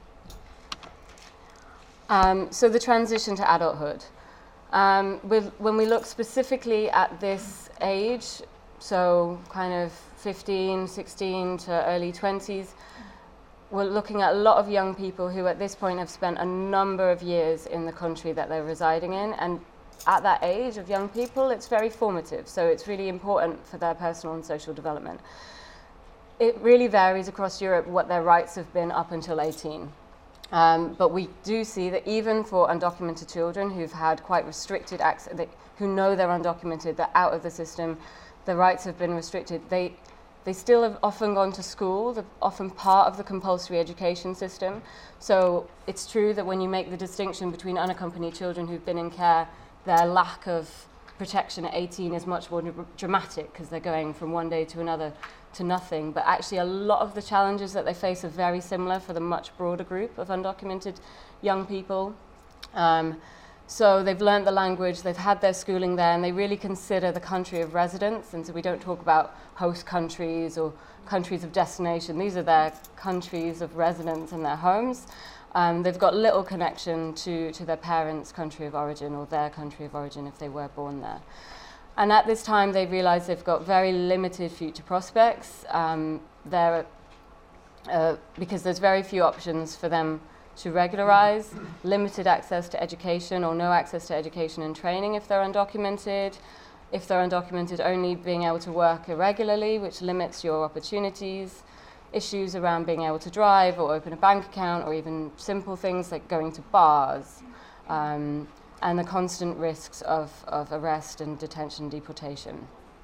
Um, so the transition to adulthood. Um, with, when we look specifically at this age, so kind of fifteen, sixteen to early twenties, we're looking at a lot of young people who at this point have spent a number of years in the country that they're residing in, and at that age of young people, it's very formative, so it's really important for their personal and social development. It really varies across Europe what their rights have been up until eighteen. Um, but we do see that even for undocumented children who've had quite restricted access, they, who know they're undocumented, they're out of the system, their rights have been restricted, they, they still have often gone to school, they're often part of the compulsory education system. So it's true that when you make the distinction between unaccompanied children who've been in care, their lack of protection at eighteen is much more dramatic because they're going from one day to another to nothing. But actually a lot of the challenges that they face are very similar for the much broader group of undocumented young people. Um, so they've learned the language, they've had their schooling there, and they really consider the country of residence. And so we don't talk about host countries or countries of destination. These are their countries of residence and their homes. Um, they've got little connection to, to their parents' country of origin or their country of origin if they were born there. And at this time, they realise they've got very limited future prospects. Um, they're, uh, because there's very few options for them to regularise, limited access to education or no access to education and training if they're undocumented. If they're undocumented, only being able to work irregularly, which limits your opportunities. Issues around being able to drive or open a bank account, or even simple things like going to bars, um, and the constant risks of, of arrest and detention and deportation.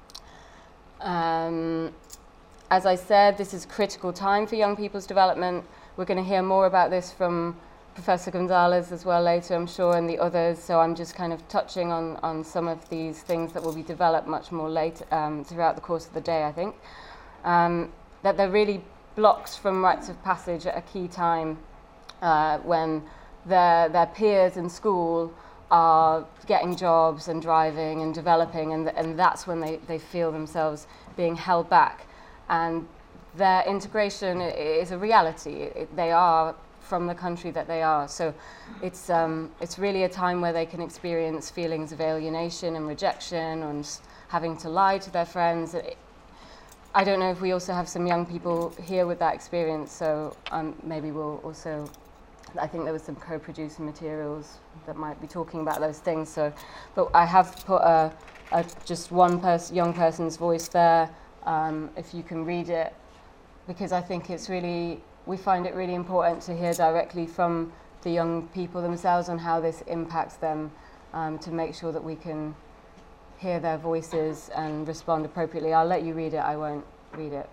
Um, as I said, this is a critical time for young people's development. We're going to hear more about this from Professor Gonzalez as well later, I'm sure, and the others, so I'm just kind of touching on, on some of these things that will be developed much more later um, throughout the course of the day, I think. Um, that they're really blocks from rites of passage at a key time uh, when their, their peers in school are getting jobs and driving and developing, and, th and that's when they, they feel themselves being held back. And their integration is a reality. It, they are from the country that they are. So it's, um, it's really a time where they can experience feelings of alienation and rejection and having to lie to their friends. It, I don't know if we also have some young people here with that experience, so um, maybe we'll also, I think there was some co-produced materials that might be talking about those things. So, but I have put a, a just one pers young person's voice there, um, if you can read it, because I think it's really, we find it really important to hear directly from the young people themselves on how this impacts them, um, to make sure that we can hear their voices and respond appropriately. I'll let you read it, I won't read it.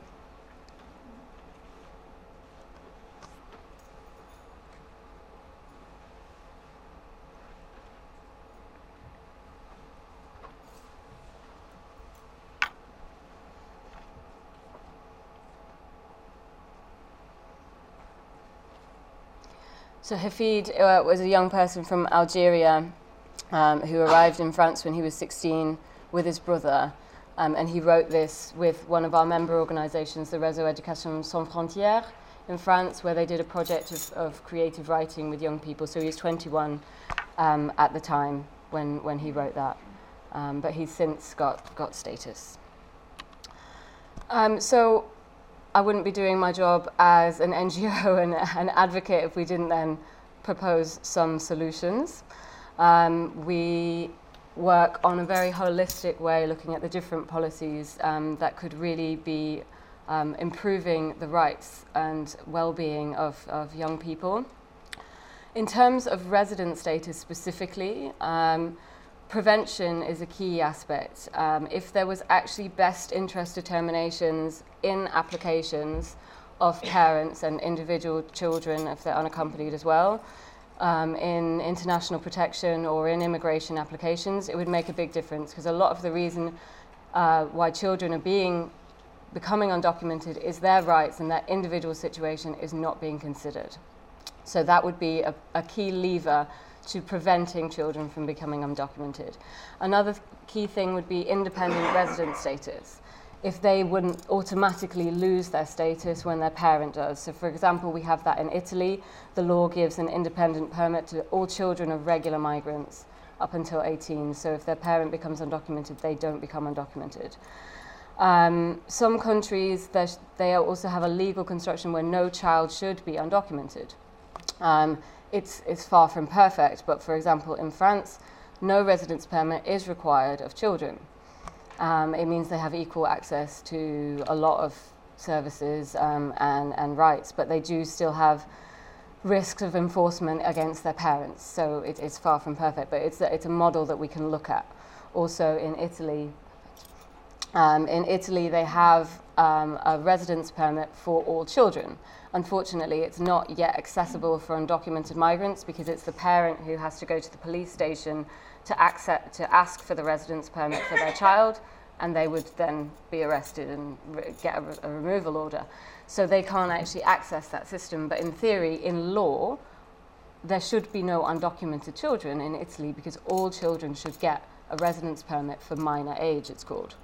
So Hafid uh, was a young person from Algeria um, who arrived in France when he was sixteen with his brother. Um, and he wrote this with one of our member organizations, the Réseau Éducation Sans Frontières in France, where they did a project of, of creative writing with young people. So he was twenty-one um, at the time when, when he wrote that. Um, but he's since got, got status. Um, so I wouldn't be doing my job as an N G O and an advocate if we didn't then propose some solutions. Um, we work on a very holistic way, looking at the different policies um, that could really be um, improving the rights and well-being of, of young people. In terms of resident status specifically, um, prevention is a key aspect. Um, if there was actually best interest determinations in applications of parents and individual children, if they're unaccompanied as well, Um, in international protection or in immigration applications, it would make a big difference, because a lot of the reason uh, why children are being becoming undocumented is their rights, and their individual situation is not being considered. So that would be a, a key lever to preventing children from becoming undocumented. Another th- key thing would be independent resident status. If they wouldn't automatically lose their status when their parent does. So for example, we have that in Italy. The law gives an independent permit to all children of regular migrants up until eighteen. So if their parent becomes undocumented, they don't become undocumented. Um, some countries, they also have a legal construction where no child should be undocumented. Um, it's, it's far from perfect, but for example, in France, no residence permit is required of children. Um, it means they have equal access to a lot of services um, and, and rights, but they do still have risks of enforcement against their parents. So it, it's far from perfect, but it's a, it's a model that we can look at. Also in Italy, um, in Italy they have um, a residence permit for all children. Unfortunately, it's not yet accessible for undocumented migrants, because it's the parent who has to go to the police station to accept, to ask for the residence permit for their child, and they would then be arrested and re- get a, re- a removal order. So they can't actually access that system. But in theory, in law, there should be no undocumented children in Italy, because all children should get a residence permit for minor age, it's called.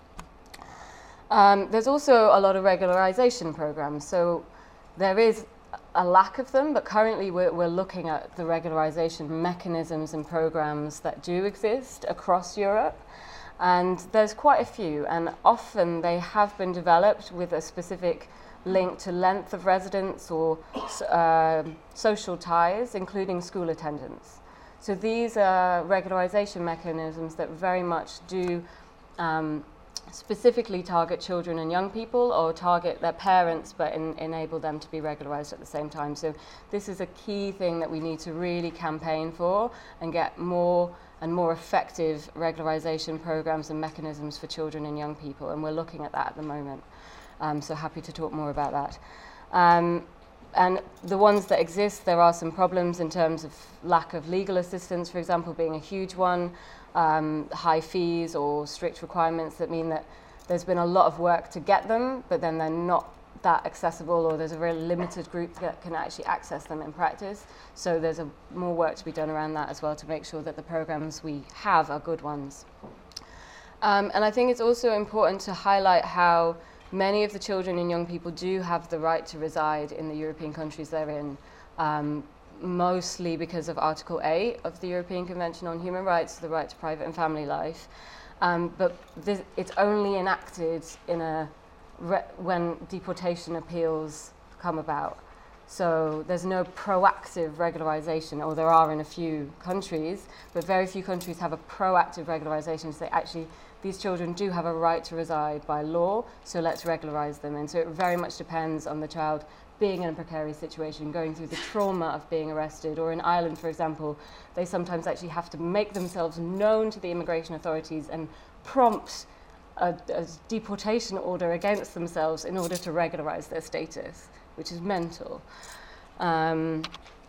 Um, there's also a lot of regularization programs. So there is a lack of them, but currently we're, we're looking at the regularization mechanisms and programs that do exist across Europe. And there's quite a few, and often they have been developed with a specific link to length of residence or uh, social ties, including school attendance. So these are regularization mechanisms that very much do um, specifically target children and young people, or target their parents but in, enable them to be regularized at the same time. So this is a key thing that we need to really campaign for and get more and more effective regularization programs and mechanisms for children and young people, and we're looking at that at the moment. Um, so happy to talk more about that. Um, and the ones that exist, there are some problems in terms of lack of legal assistance, for example, being a huge one. Um, high fees or strict requirements that mean that there's been a lot of work to get them, but then they're not that accessible, or there's a very limited group that can actually access them in practice. So there's a, more work to be done around that as well, to make sure that the programs we have are good ones. Um, and I think it's also important to highlight how many of the children and young people do have the right to reside in the European countries they're in. Um, mostly because of Article eight of the European Convention on Human Rights, the right to private and family life. Um, but this, it's only enacted in a re- when deportation appeals come about. So there's no proactive regularization, or there are in a few countries, but very few countries have a proactive regularization. So they actually, these children do have a right to reside by law, so let's regularize them. And so it very much depends on the child being in a precarious situation, going through the trauma of being arrested. Or in Ireland, for example, they sometimes actually have to make themselves known to the immigration authorities and prompt a, a deportation order against themselves in order to regularize their status, which is mental. Um,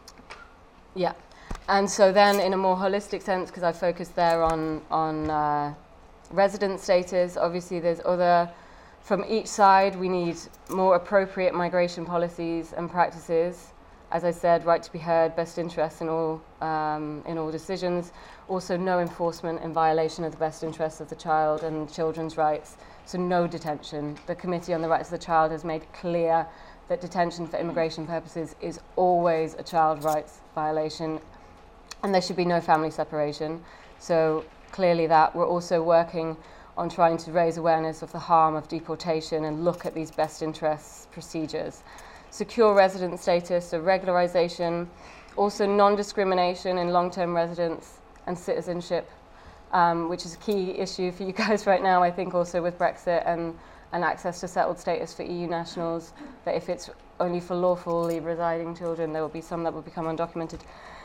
yeah. And so then in a more holistic sense, because I focused there on, on uh, resident status, obviously there's other. From each side, we need more appropriate migration policies and practices. as I said, right to be heard, best interests in all, um, in all decisions. Also, no enforcement in violation of the best interests of the child and children's rights. So no detention. The Committee on the Rights of the Child has made clear that detention for immigration purposes is always a child rights violation, and there should be no family separation. So clearly that. We're also working on trying to raise awareness of the harm of deportation and look at these best interests procedures. Secure resident status, so regularization, also non-discrimination in long-term residence and citizenship, um, which is a key issue for you guys right now, I think, also with Brexit and, and access to settled status for E U nationals, that if it's only for lawfully residing children, there will be some that will become undocumented.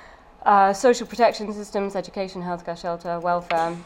Uh, social protection systems, education, healthcare, shelter, welfare,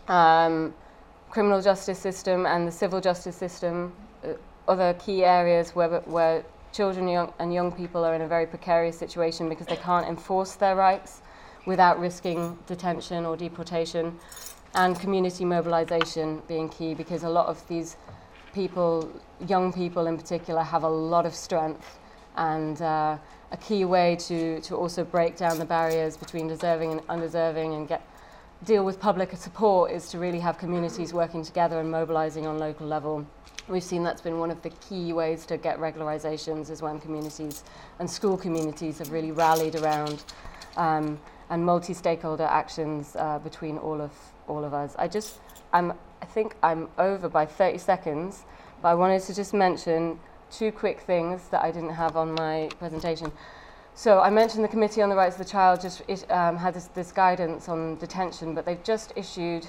um, criminal justice system and the civil justice system, uh, other key areas where, where children young, and young people are in a very precarious situation because they can't enforce their rights without risking detention or deportation, and community mobilization being key, because a lot of these people, young people in particular, have a lot of strength, and uh, a key way to, to also break down the barriers between deserving and undeserving and get deal with public support is to really have communities working together and mobilizing on local level. We've seen that's been one of the key ways to get regularizations, is when communities and school communities have really rallied around um, and multi-stakeholder actions uh, between all of all of us. I just, I'm, I think I'm over by thirty seconds, but I wanted to just mention two quick things that I didn't have on my presentation. So I mentioned the Committee on the Rights of the Child just is, um, had this, this guidance on detention, but they've just issued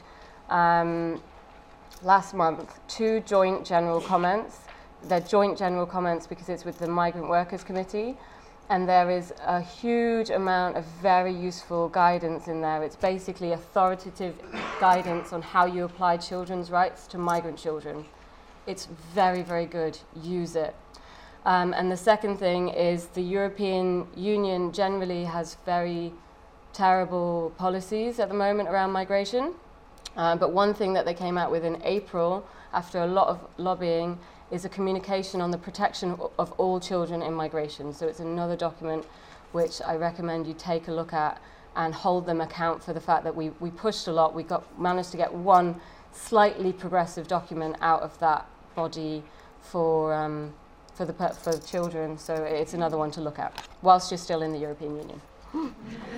um, last month two joint general comments. They're joint general comments because it's with the Migrant Workers Committee, and there is a huge amount of very useful guidance in there. It's basically authoritative guidance on how you apply children's rights to migrant children. It's very, very good. Use it. Um, and the second thing is the European Union generally has very terrible policies at the moment around migration. Uh, but one thing that they came out with in April, after a lot of lobbying, is a communication on the protection of, of all children in migration. So it's another document which I recommend you take a look at and hold them account for the fact that we, we pushed a lot. We got managed to get one slightly progressive document out of that body for um, for the for children, so it's another one to look at whilst you're still in the European Union. If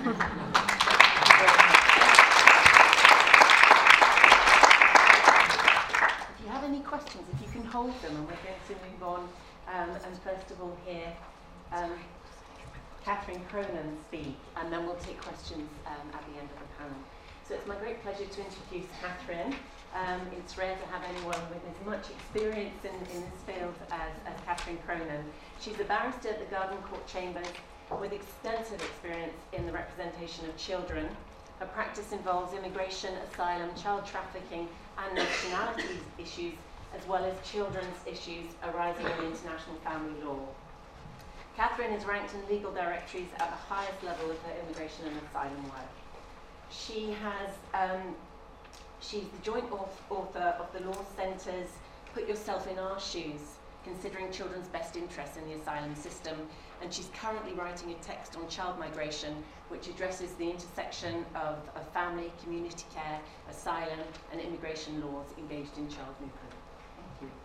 you have any questions, if you can hold them, and we're going to move on, um, and first of all hear um, Catherine Cronin speak, and then we'll take questions um, at the end of the panel. So it's my great pleasure to introduce Catherine. Um, it's rare to have anyone with as much experience in, in this field as, as Catherine Cronin. She's a barrister at the Garden Court Chambers with extensive experience in the representation of children. Her practice involves immigration, asylum, child trafficking and nationality issues, as well as children's issues arising in international family law. Catherine is ranked in legal directories at the highest level of her immigration and asylum work. She has um, She's the joint author of the Law Centre's Put Yourself in Our Shoes, Considering Children's Best Interests in the Asylum System, and she's currently writing a text on child migration, which addresses the intersection of, of family, community care, asylum, and immigration laws engaged in child movement. Thank you.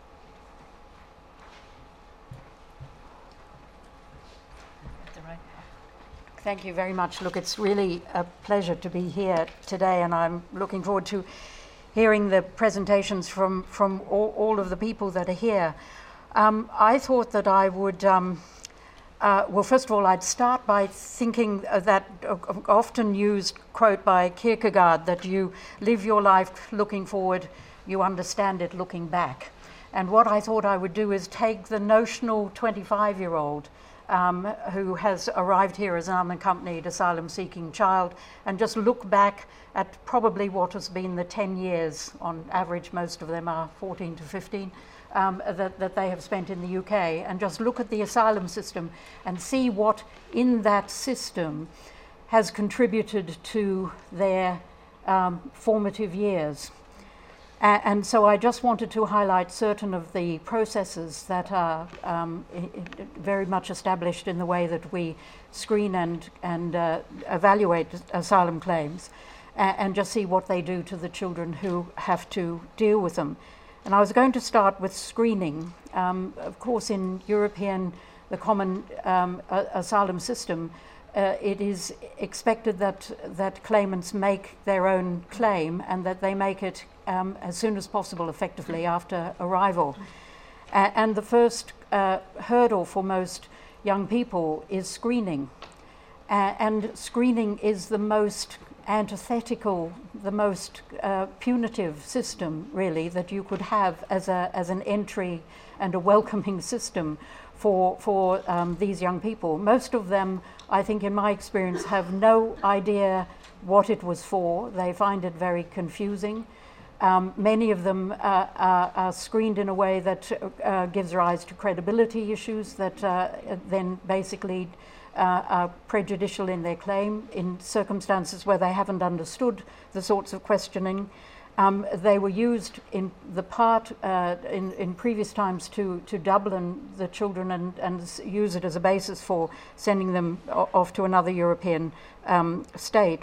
Thank you very much. Look, it's really a pleasure to be here today, and I'm looking forward to hearing the presentations from, from all, all of the people that are here. Um, I thought that I would, um, uh, well, first of all, I'd start by thinking uh, that uh, often used quote by Kierkegaard, that you live your life looking forward, you understand it looking back. And what I thought I would do is take the notional twenty-five-year-old Um, who has arrived here as an unaccompanied asylum-seeking child, and just look back at probably what has been the ten years, on average most of them are fourteen to fifteen, um, that, that they have spent in the U K, and just look at the asylum system and see what in that system has contributed to their um, formative years. A- and so I just wanted to highlight certain of the processes that are um, I- I- very much established in the way that we screen and, and uh, evaluate asylum claims, a- and just see what they do to the children who have to deal with them. And I was going to start with screening. Um, of course, in European, the common um, a- asylum system, uh, it is expected that, that claimants make their own claim and that they make it um, as soon as possible, effectively, after arrival. A- and the first uh, hurdle for most young people is screening. A- and screening is the most antithetical, the most uh, punitive system, really, that you could have as, a, as an entry and a welcoming system for, for um, these young people. Most of them, I think, in my experience, have no idea what it was for. They find it very confusing. Um, many of them uh, are, are screened in a way that uh, gives rise to credibility issues that uh, then basically uh, are prejudicial in their claim in circumstances where they haven't understood the sorts of questioning. Um, they were used in the part uh, in, in previous times to, to Dublin the children and, and use it as a basis for sending them off to another European um, state.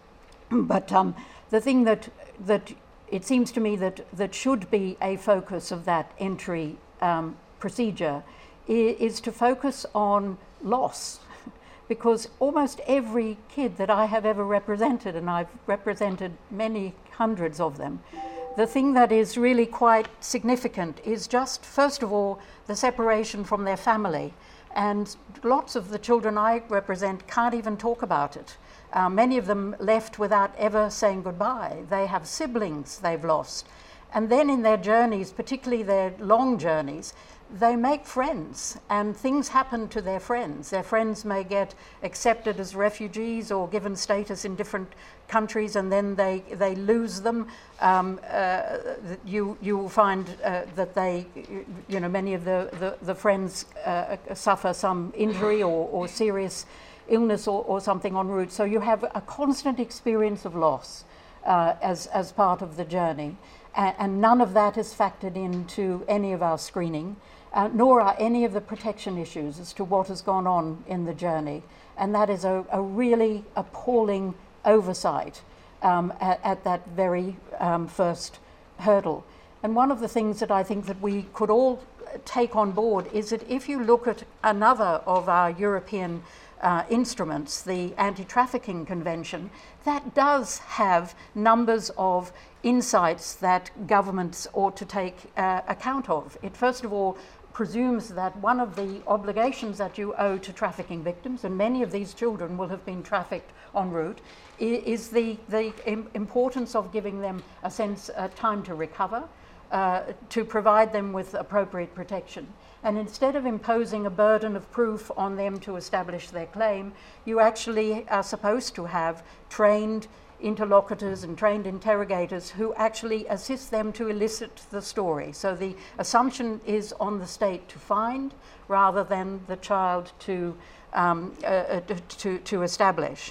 But um, the thing that, that it seems to me that, that should be a focus of that entry um, procedure is, is to focus on loss. Because almost every kid that I have ever represented, and I've represented many hundreds of them, the thing that is really quite significant is just, first of all, the separation from their family. And lots of the children I represent can't even talk about it. Uh, many of them left without ever saying goodbye. They have siblings they've lost. And then in their journeys, particularly their long journeys, they make friends, and things happen to their friends. Their friends may get accepted as refugees or given status in different countries, and then they, they lose them. Um, uh, you, you will find uh, that they, you know, many of the, the, the friends uh, suffer some injury or, or serious illness or, or something en route. So you have a constant experience of loss uh, as, as part of the journey. A- and none of that is factored into any of our screening. Uh, nor are any of the protection issues as to what has gone on in the journey. And that is a, a really appalling oversight um, at, at that very um, first hurdle. And one of the things that I think that we could all take on board is that if you look at another of our European uh, instruments, the Anti-Trafficking Convention, that does have numbers of insights that governments ought to take uh, account of. It first of all presumes that one of the obligations that you owe to trafficking victims, and many of these children will have been trafficked en route, is the, the im- importance of giving them a sense, uh, time to recover, uh, to provide them with appropriate protection. And instead of imposing a burden of proof on them to establish their claim, you actually are supposed to have trained interlocutors and trained interrogators who actually assist them to elicit the story. So the assumption is on the state to find rather than the child to, um, uh, to, to establish.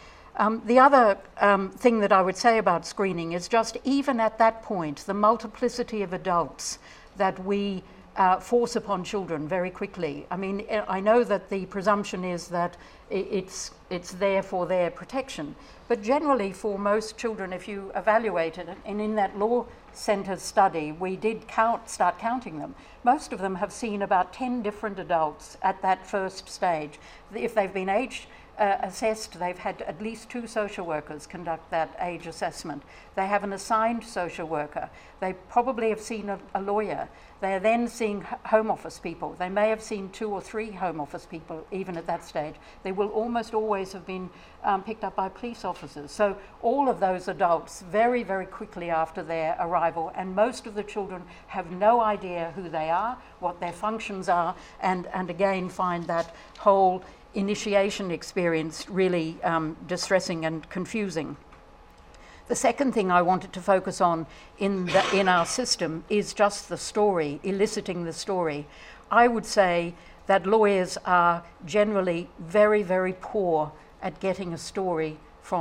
Um, the other um, thing that I would say about screening is just even at that point, the multiplicity of adults that we Uh, force upon children very quickly. I mean, I know that the presumption is that it's, it's there for their protection, but generally for most children, if you evaluate it, and in that law centre study, we did count, start counting them, most of them have seen about ten different adults at that first stage. If they've been age Uh, assessed, they've had at least two social workers conduct that age assessment. They have an assigned social worker. They probably have seen a, a lawyer. They are then seeing h- home office people. They may have seen two or three home office people even at that stage. They will almost always have been um, picked up by police officers. So all of those adults very, very quickly after their arrival, and most of the children have no idea who they are, what their functions are, and, and again find that whole initiation experience really um, distressing and confusing. The second thing I wanted to focus on in, the, in our system is just the story, eliciting the story. I would say that lawyers are generally very, very poor at getting a story from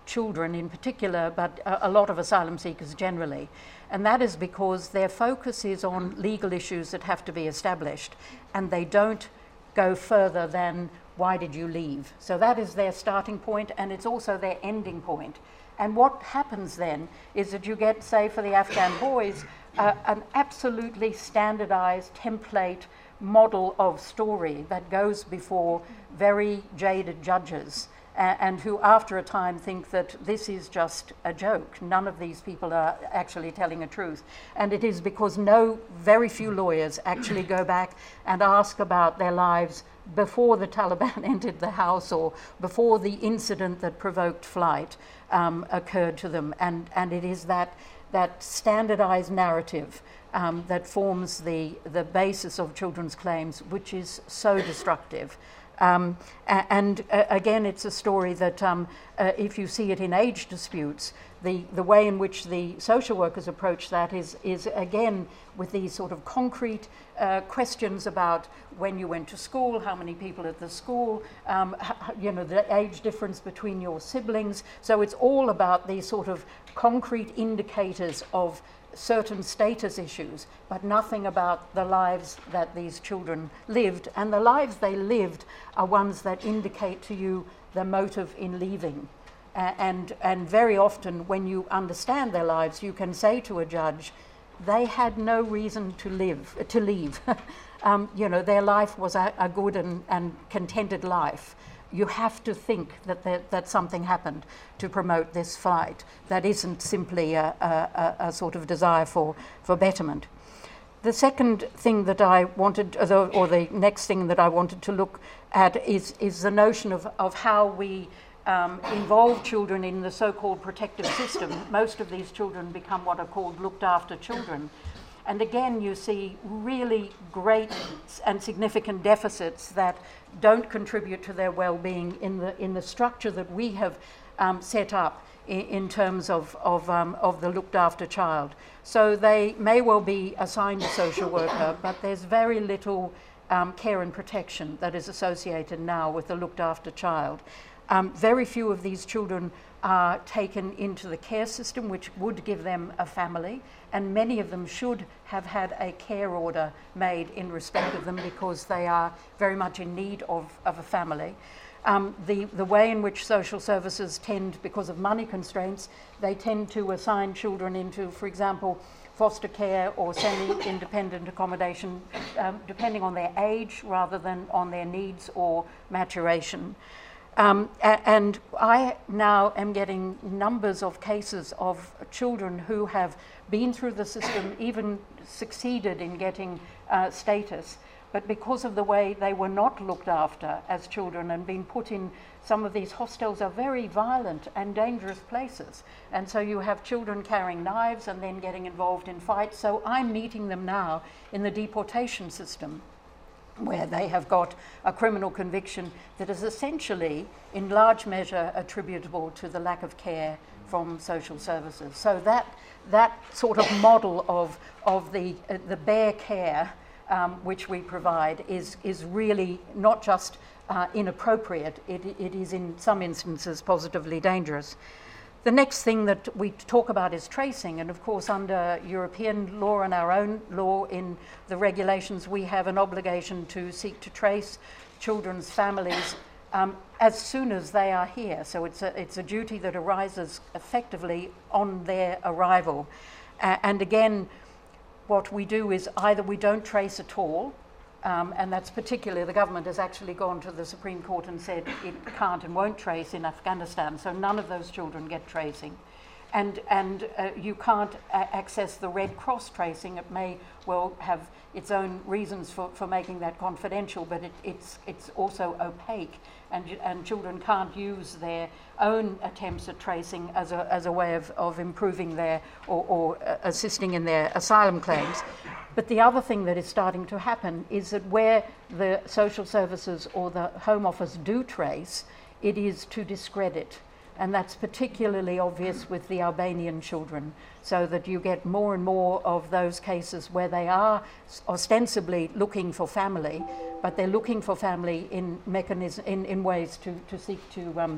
children in particular, but a, a lot of asylum seekers generally. And that is because their focus is on legal issues that have to be established, and they don't go further than why did you leave? So that is their starting point, and it's also their ending point. And what happens then is that you get, say, for the Afghan boys, uh, an absolutely standardized template model of story that goes before very jaded judges, uh, and who after a time think that this is just a joke. None of these people are actually telling a truth. And it is because no, very few lawyers actually go back and ask about their lives before the Taliban entered the house or before the incident that provoked flight um, occurred to them. And, and it is that, that standardized narrative um, that forms the, the basis of children's claims, which is so destructive. Um, and uh, again, it's a story that um, uh, if you see it in age disputes, the, the way in which the social workers approach that is, is again with these sort of concrete uh, questions about when you went to school, how many people at the school, um, h- you know, the age difference between your siblings. So it's all about these sort of concrete indicators of certain status issues, but nothing about the lives that these children lived. And the lives they lived are ones that indicate to you their motive in leaving. Uh, and, and very often when you understand their lives, you can say to a judge, they had no reason to live, uh, to leave. um, you know, their life was a, a good and, and contented life. You have to think that, there, that something happened to promote this flight. That isn't simply a, a, a sort of desire for, for betterment. The second thing that I wanted, or the next thing that I wanted to look at is, is the notion of, of how we um, involve children in the so-called protective system. Most of these children become what are called looked after children. And again, you see really great and significant deficits that don't contribute to their well-being in the in the structure that we have um, set up in, in terms of of, um, of the looked after child. So they may well be assigned a social worker, but there's very little um, care and protection that is associated now with the looked after child. Um, very few of these children are taken into the care system, which would give them a family, and many of them should have had a care order made in respect of them because they are very much in need of, of a family. Um, the, the way in which social services tend, because of money constraints, they tend to assign children into, for example, foster care or semi-independent accommodation, um, depending on their age rather than on their needs or maturation. Um, a- and I now am getting numbers of cases of children who have been through the system, even succeeded in getting uh, status, but because of the way they were not looked after as children and being put in, some of these hostels are very violent and dangerous places. And so you have children carrying knives and then getting involved in fights. So I'm meeting them now in the deportation system, where they have got a criminal conviction that is essentially, in large measure, attributable to the lack of care from social services. So that that sort of model of of the uh, the bare care um, which we provide is is really not just uh, inappropriate. It it is in some instances positively dangerous. The next thing that we talk about is tracing, and of course under European law and our own law in the regulations, we have an obligation to seek to trace children's families um, as soon as they are here. So it's a, it's a duty that arises effectively on their arrival. Uh, and again, what we do is either we don't trace at all, Um, and that's particularly, the government has actually gone to the Supreme Court and said it can't and won't trace in Afghanistan, so none of those children get tracing. And, and uh, you can't a- access the Red Cross tracing. It may well have its own reasons for, for making that confidential, but it, it's, it's also opaque, and, and children can't use their own attempts at tracing as a, as a way of, of improving their, or, or uh, assisting in their asylum claims. But the other thing that is starting to happen is that where the social services or the Home Office do trace, it is to discredit. And that's particularly obvious with the Albanian children, so that you get more and more of those cases where they are ostensibly looking for family, but they're looking for family in mechanism, in, in ways to, to seek to um,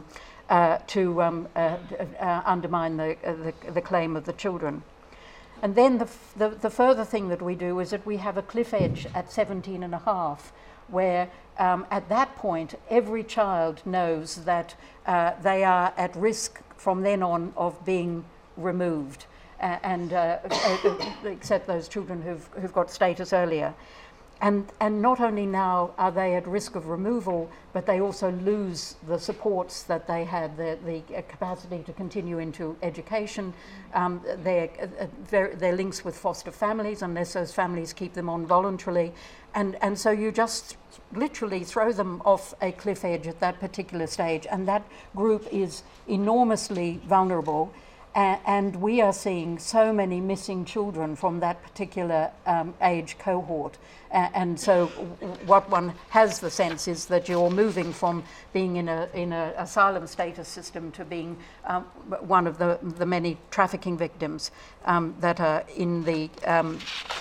uh, to um, uh, uh, undermine the, uh, the, the claim of the children. And then the, f the, the further thing that we do is that we have a cliff edge at seventeen and a half, where um, at that point every child knows that uh, they are at risk from then on of being removed, uh, and uh, except those children who've, who've got status earlier. And, and not only now are they at risk of removal, but they also lose the supports that they had, the, the capacity to continue into education, um, their, uh, their, their links with foster families, unless those families keep them on voluntarily. And, and so you just literally throw them off a cliff edge at that particular stage. And that group is enormously vulnerable. Uh, and we are seeing so many missing children from that particular um, age cohort. Uh, and so w what one has the sense is that you're moving from being in a in an asylum status system to being um, one of the, the many trafficking victims um, that are in the um,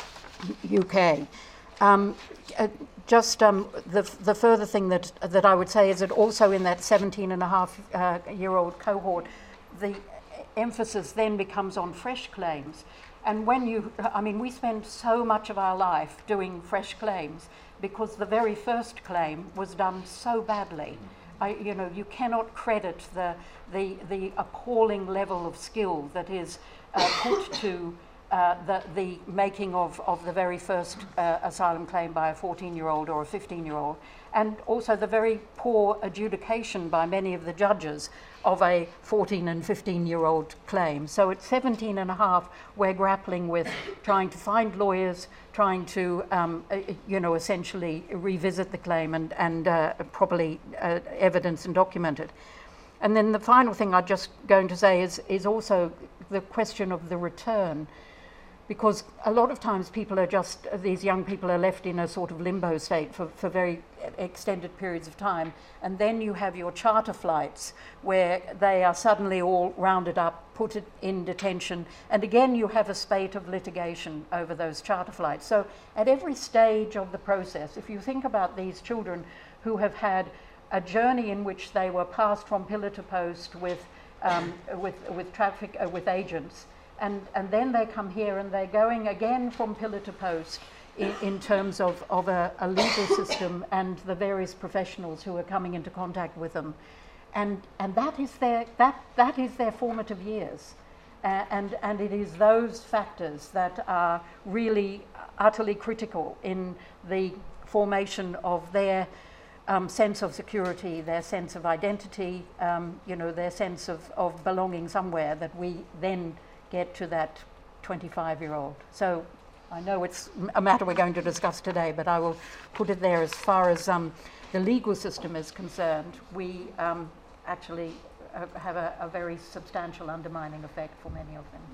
U K. Um, uh, just um, the, the further thing that, that I would say is that also in that seventeen and a half uh, year old cohort, the emphasis then becomes on fresh claims. And when you, I mean, we spend so much of our life doing fresh claims because the very first claim was done so badly. I, you know, you cannot credit the, the, the appalling level of skill that is uh, put to uh, the, the making of, of the very first uh, asylum claim by a fourteen year old or a fifteen year old, and also the very poor adjudication by many of the judges of a fourteen and fifteen year old claim. So at seventeen and a half, we're grappling with trying to find lawyers, trying to, um, uh, you know, essentially revisit the claim and, and uh, properly uh, evidence and document it. And then the final thing I'm just going to say is, is also the question of the return. Because a lot of times people are just, these young people are left in a sort of limbo state for, for very extended periods of time. And then you have your charter flights where they are suddenly all rounded up, put it in detention. And again, you have a spate of litigation over those charter flights. So at every stage of the process, if you think about these children who have had a journey in which they were passed from pillar to post with, um, with, with traffic, uh, with agents, And, and then they come here and they're going again from pillar to post in, in terms of, of a, a legal system and the various professionals who are coming into contact with them. And, and that is their, that, that is their formative years. Uh, and, and it is those factors that are really utterly critical in the formation of their um, sense of security, their sense of identity, um, you know, their sense of, of belonging somewhere, that we then get to that twenty-five year old. So I know it's a matter we're going to discuss today, but I will put it there. As far as um, the legal system is concerned, we um, actually uh, have a, a very substantial undermining effect for many of them.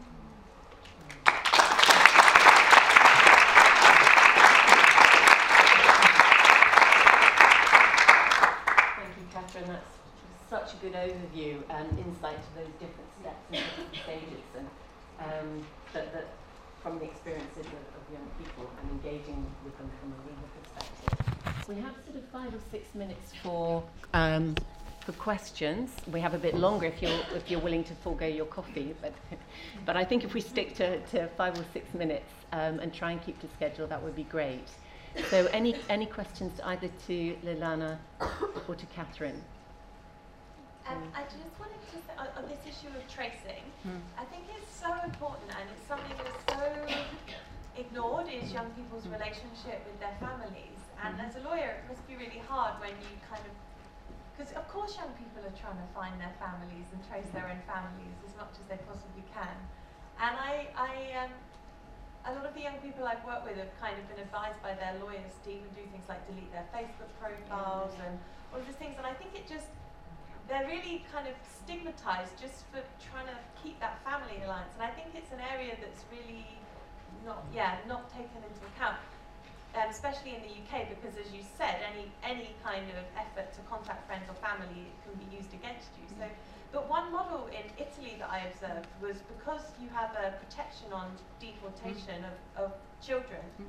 Thank you, Catherine. That's such a good overview and insight to those different steps and different stages, and um, that, that from the experiences of, of young people and engaging with them from a legal perspective. We have sort of five or six minutes for um, for questions. We have a bit longer if you're if you're willing to forego your coffee, but but I think if we stick to, to five or six minutes um, and try and keep to schedule, that would be great. So any any questions either to Leilani or to Catherine? Um, I just wanted to say on, on this issue of tracing, Hmm. I think it's so important, and it's something that's so ignored, is young people's relationship with their families. And as a lawyer, it must be really hard when you kind of, because of course young people are trying to find their families and trace their own families as much as they possibly can. And I, I um, a lot of the young people I've worked with have kind of been advised by their lawyers to even do things like delete their Facebook profiles and all of these things. And I think it just, they're really kind of stigmatized just for trying to keep that family alliance. And I think it's an area that's really not, yeah, not taken into account, um, especially in the U K, because as you said, any any kind of effort to contact friends or family can be used against you. So, but one model in Italy that I observed was, because you have a protection on deportation of, of children,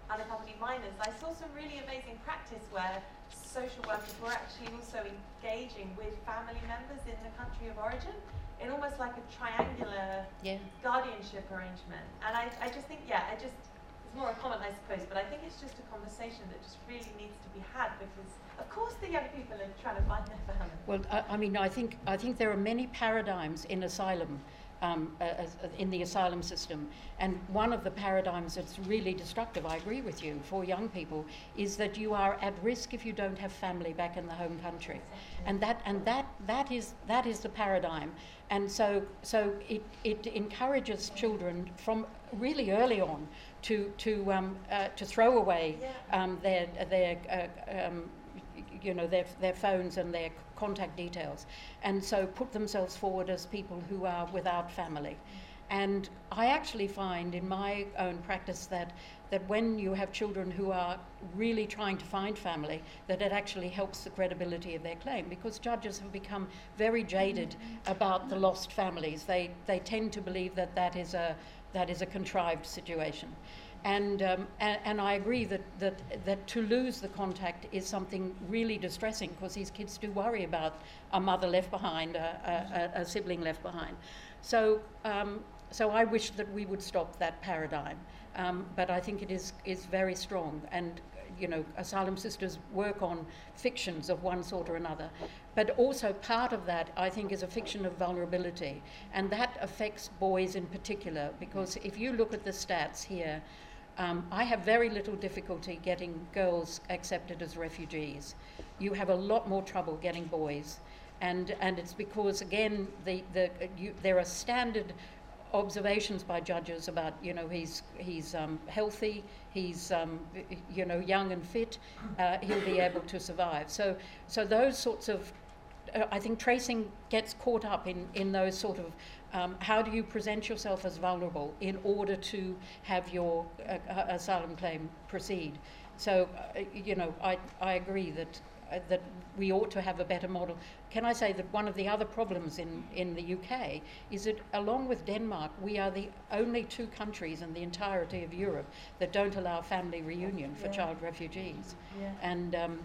unaccompanied minors. I saw some really amazing practice where social workers were actually also engaging with family members in the country of origin in almost like a triangular yeah. guardianship arrangement. And I, I just think, yeah, I just, it's more a comment, I suppose, but I think it's just a conversation that just really needs to be had, because of course the young people are trying to find their family. Well, I, I mean, I think I think there are many paradigms in asylum, um, uh, as, uh, in the asylum system, and one of the paradigms that's really destructive, I agree with you, for young people, is that you are at risk if you don't have family back in the home country, and that and that that is that is the paradigm, and so so it it encourages children from really early on to to um, uh, to throw away um, their their uh, um, you know, their, their phones and their contact details, and so put themselves forward as people who are without family. And I actually find in my own practice that, that when you have children who are really trying to find family, that it actually helps the credibility of their claim, because judges have become very jaded about the lost families. They, they tend to believe that that is a, that is a contrived situation. And, um, and, and I agree that, that, that to lose the contact is something really distressing, because these kids do worry about a mother left behind, a, a, a sibling left behind. So, um, so I wish that we would stop that paradigm. Um, but I think it is, is very strong. And, you know, Asylum Sisters work on fictions of one sort or another. But also part of that, I think, is a fiction of vulnerability. And that affects boys in particular, because if you look at the stats here, Um, I have very little difficulty getting girls accepted as refugees. You have a lot more trouble getting boys, and and it's because, again, the the you, there are standard observations by judges about, you know, he's he's um, healthy, he's um, you know, young and fit, uh, he'll be able to survive. So so those sorts of uh, I think tracing gets caught up in in those sort of. Um, how do you present yourself as vulnerable in order to have your uh, uh, asylum claim proceed? So, uh, you know, I, I agree that uh, that we ought to have a better model. Can I say that one of the other problems in, in the U K is that, along with Denmark, we are the only two countries in the entirety of Europe that don't allow family reunion for yeah. child refugees. Yeah. And, um,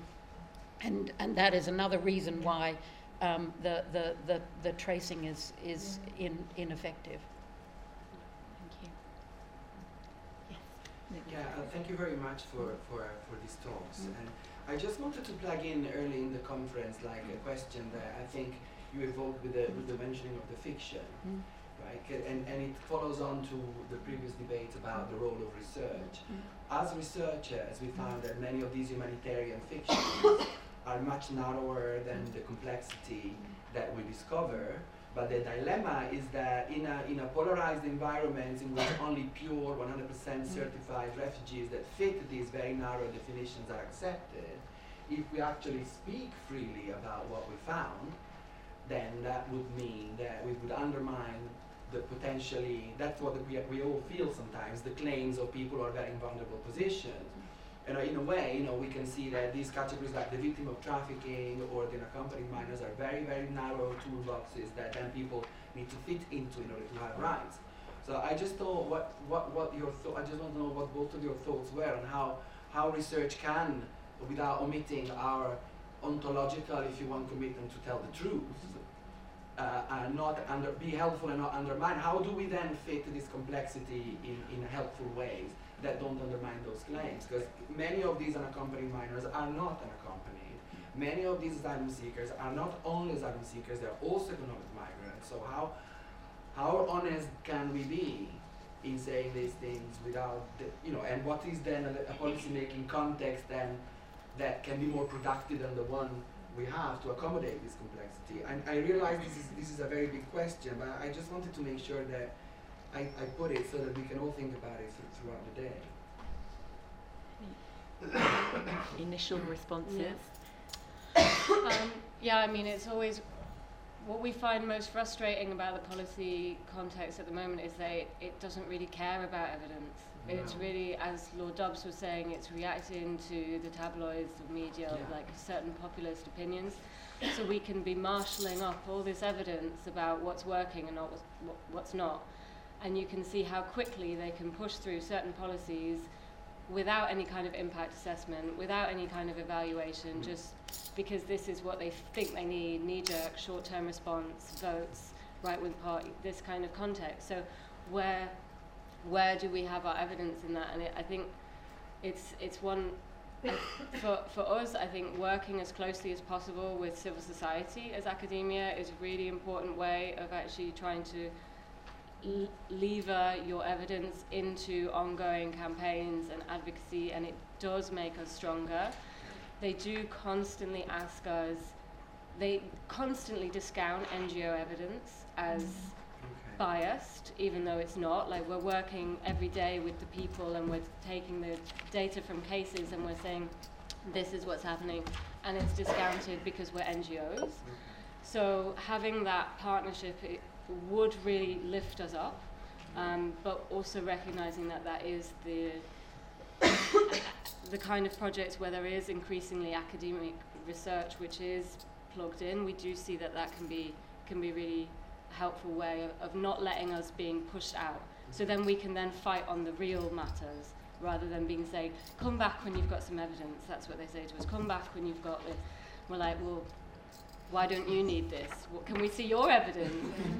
and, and that is another reason why Um, the, the, the, the tracing is, is in, ineffective. Thank you. Yes. Yeah, uh, thank you very much for, for, for these talks. Mm. And I just wanted to plug in early in the conference, like a question that I think you evoked with the, with the mentioning of the fiction, mm. right? And, and it follows on to the previous debate about the role of research. Mm. As researchers, we found that many of these humanitarian fictions are much narrower than the complexity that we discover, but the dilemma is that in a, in a polarized environment in which only pure one hundred percent certified refugees that fit these very narrow definitions are accepted, if we actually speak freely about what we found, then that would mean that we would undermine the potentially, that's what we, we all feel sometimes, the claims of people who are very vulnerable positions. And in a way, you know, we can see that these categories like the victim of trafficking or the unaccompanied minors are very, very narrow toolboxes that then people need to fit into in order to have rights. So I just thought what, what, what your th I just want to know what both of your thoughts were on how, how research can, without omitting our ontological, if you want, commitment to tell the truth, uh, and not under, be helpful and not undermine. How do we then fit this complexity in, in helpful ways that don't undermine those claims? Because many of these unaccompanied minors are not unaccompanied. Many of these asylum seekers are not only asylum seekers, they're also economic migrants. So how, how honest can we be in saying these things without, the, you know, and what is then a, a policy-making context then that can be more productive than the one we have to accommodate this complexity? And I realize this is, this is a very big question, but I just wanted to make sure that I, I put it so that we can all think about it th throughout the day. Initial responses? Yeah. um, yeah, I mean, it's always, what we find most frustrating about the policy context at the moment is that it, it doesn't really care about evidence. No. It's really, as Lord Dobbs was saying, it's reacting to the tabloids, the media, yeah. like certain populist opinions. So we can be marshalling up all this evidence about what's working and not what's, what's not. And you can see how quickly they can push through certain policies without any kind of impact assessment, without any kind of evaluation, just because this is what they think they need, knee-jerk, short-term response, votes, right-wing party, this kind of context. So where where do we have our evidence in that? And it, I think it's it's one, uh, for, for us, I think working as closely as possible with civil society as academia is a really important way of actually trying to l lever your evidence into ongoing campaigns and advocacy, and it does make us stronger. They do constantly ask us, they constantly discount N G O evidence as okay. biased, even though it's not. Like, we're working every day with the people and we're taking the data from cases and we're saying, this is what's happening, and it's discounted because we're N G Os. Okay. So having that partnership, it would really lift us up, um, but also recognizing that that is the the kind of projects where there is increasingly academic research which is plugged in. We do see that that can be can be really helpful way of, of not letting us being pushed out. So then we can then fight on the real matters rather than being say, come back when you've got some evidence. That's what they say to us. Come back when you've got this. We're like, well, why don't you need this? What, can we see your evidence?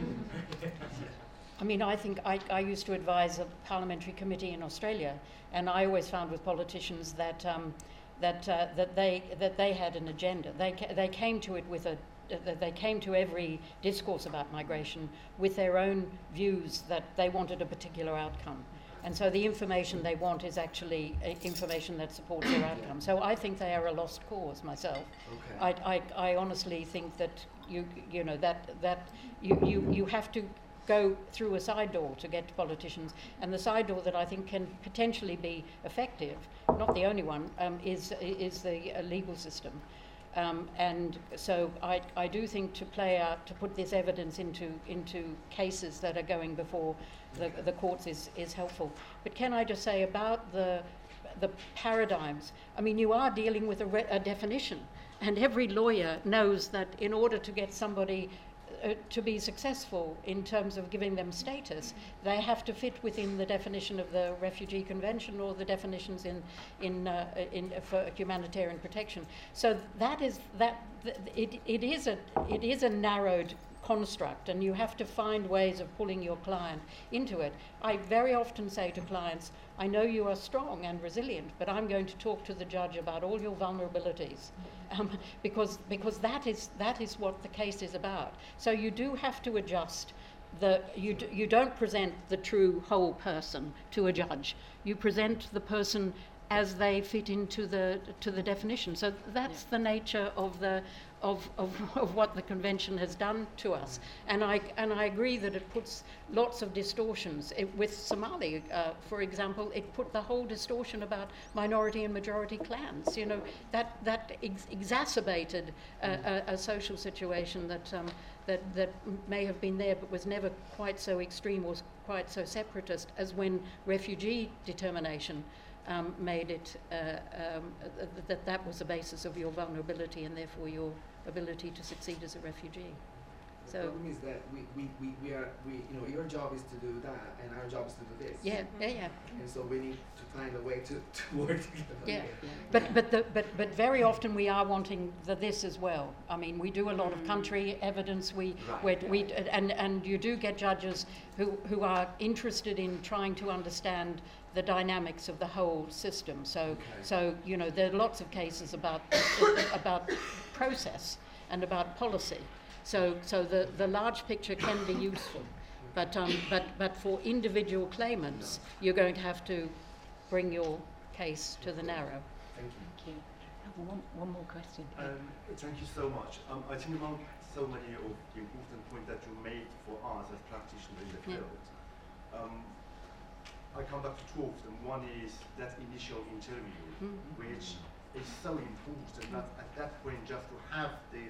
I mean, I think I, I used to advise a parliamentary committee in Australia, and I always found with politicians that um, that uh, that they that they had an agenda. They ca they came to it with a uh, they came to every discourse about migration with their own views that they wanted a particular outcome. And so the information they want is actually uh, information that supports their outcome. So I think they are a lost cause myself. Okay. I, I, I honestly think that you you know that that you, you, you have to go through a side door to get to politicians, and the side door that I think can potentially be effective, not the only one, um, is is the uh, legal system. Um, and so I, I do think to play out, to put this evidence into into cases that are going before the, the courts is, is helpful. But can I just say about the, the paradigms, I mean, you are dealing with a, re a definition, and every lawyer knows that in order to get somebody Uh, to be successful in terms of giving them status, they have to fit within the definition of the Refugee Convention or the definitions in in uh, in uh, for humanitarian protection. So that is that th it it is a it is a narrowed construct, and you have to find ways of pulling your client into it. I very often say to clients, I know you are strong and resilient, but I'm going to talk to the judge about all your vulnerabilities, um, because because that is that is what the case is about. So you do have to adjust. The, you, d you don't present the true whole person to a judge. You present the person as they fit into the to the definition. So that's yeah. the nature of the of, of of what the convention has done to us. And I and I agree that it puts lots of distortions. It, with Somali, uh, for example, it put the whole distortion about minority and majority clans. You know, that that ex exacerbated uh, a, a social situation that um, that that may have been there, but was never quite so extreme or quite so separatist as when refugee determination Um, made it uh, um, uh, that that was the basis of your vulnerability and therefore your ability to succeed as a refugee. The So problem is that we, we, we, we are we you know your job is to do that and our job is to do this. Yeah, yeah, yeah. And so we need to find a way to, to work together. Yeah, but but the, but but very often we are wanting the this as well. I mean, we do a lot of country evidence. We right. we and and you do get judges who who are interested in trying to understand the dynamics of the whole system. So okay. so you know there are lots of cases about about process and about policy. So so the the large picture can be useful, but um but but for individual claimants, you're going to have to bring your case to the narrow. Thank you. Thank you. One, one more question. Um, thank you so much. Um, I think among so many of the important points that you made for us as practitioners in the field, yeah. um, I come back to two of them. One is that initial interview, mm-hmm. which is so important, not at that point just to have the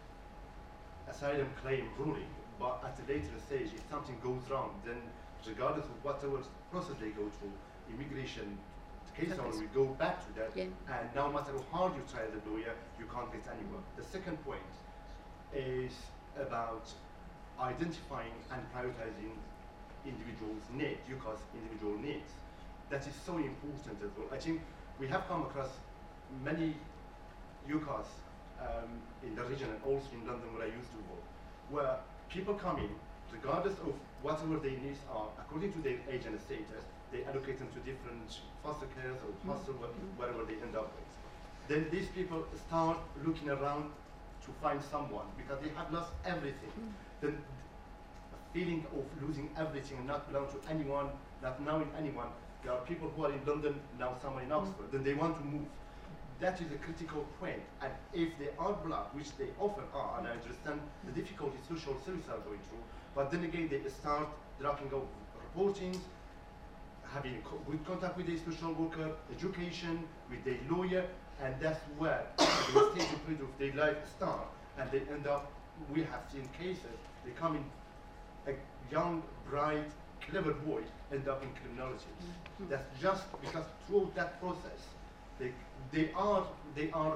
asylum claim ruling, but at a later stage, if something goes wrong, then regardless of whatever process they go through, immigration case owner will go back to that, yeah. and no matter how hard you try as a lawyer, you can't get anywhere. The second point is about identifying and prioritizing individuals' needs, U C A S individual needs. that is so important as well. I think we have come across many U CAS um, in the region and also in London where I used to work, where people come in, regardless of whatever their needs are, according to their age and status, they allocate them to different foster cares or hostel, mm-hmm. wherever they end up with. Then these people start looking around to find someone because they have lost everything. Mm-hmm. Then the feeling of losing everything and not belong to anyone, not knowing anyone. There are people who are in London, now someone in Oxford, mm-hmm. then they want to move. That is a critical point. And if they are blocked, which they often are, and I understand the difficulties social services are going through, but then again they start dropping off reportings, having co good contact with the social worker, education, with their lawyer, and that's where the stage of period of their life start, and they end up, we have seen cases, they come in, a young, bright, clever boy end up in criminality. Mm-hmm. That's just because through that process, they, they are, they are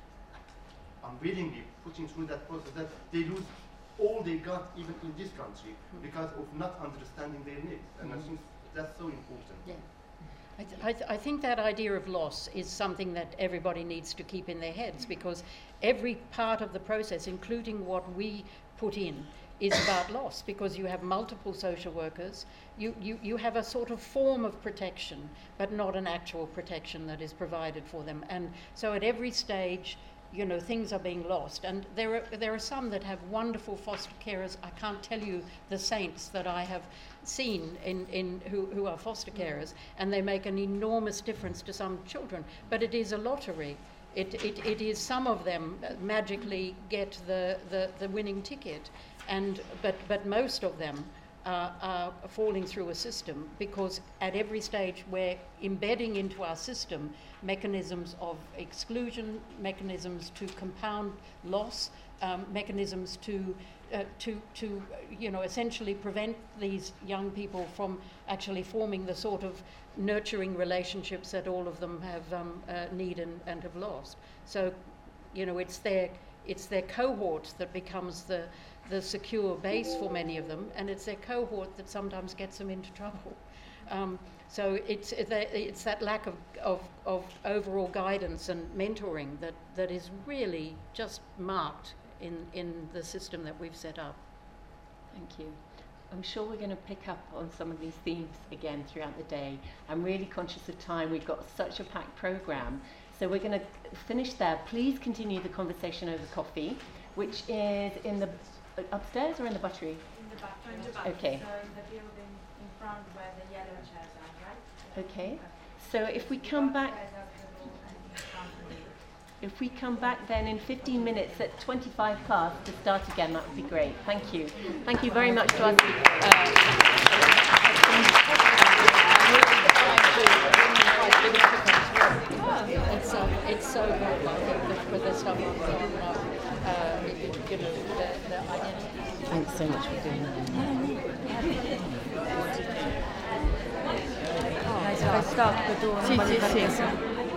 unwillingly putting through that process that they lose all they got even in this country mm-hmm. because of not understanding their needs, and mm-hmm. I think that's so important. Yeah. I, th I, th I think that idea of loss is something that everybody needs to keep in their heads, because every part of the process, including what we put in, is about loss, because you have multiple social workers, you, you, you have a sort of form of protection, but not an actual protection that is provided for them. And so at every stage, you know, things are being lost. And there are, there are some that have wonderful foster carers. I can't tell you the saints that I have seen in, in who, who are foster carers, and they make an enormous difference to some children. But it is a lottery. It, it, it is some of them magically get the, the, the winning ticket, and, but, but most of them uh, are falling through a system, because at every stage we're embedding into our system mechanisms of exclusion, mechanisms to compound loss, um, mechanisms to, uh, to, to, you know, essentially prevent these young people from actually forming the sort of nurturing relationships that all of them have um, uh, need and, and have lost. So, you know, it's their, it's their cohort that becomes the, the secure base for many of them, and it's their cohort that sometimes gets them into trouble. Um, so it's, it's that lack of, of, of overall guidance and mentoring that, that is really just marked in, in the system that we've set up. Thank you. I'm sure we're going to pick up on some of these themes again throughout the day. I'm really conscious of time. We've got such a packed programme. So we're going to finish there. Please continue the conversation over coffee, which is in the upstairs or in the buttery? In the buttery. Okay. So in the building in front where the yellow chairs are, right? Okay. So if we come back, if we come back then in fifteen minutes at twenty-five past to start again, that would be great. Thank you. Thank you very much to our uh, It's so, it's so good, I think, with the stuff on, uh, you know, the, the identity. Thanks so much for doing that. Dai, se fai stop, tu non Sì, sì, sì.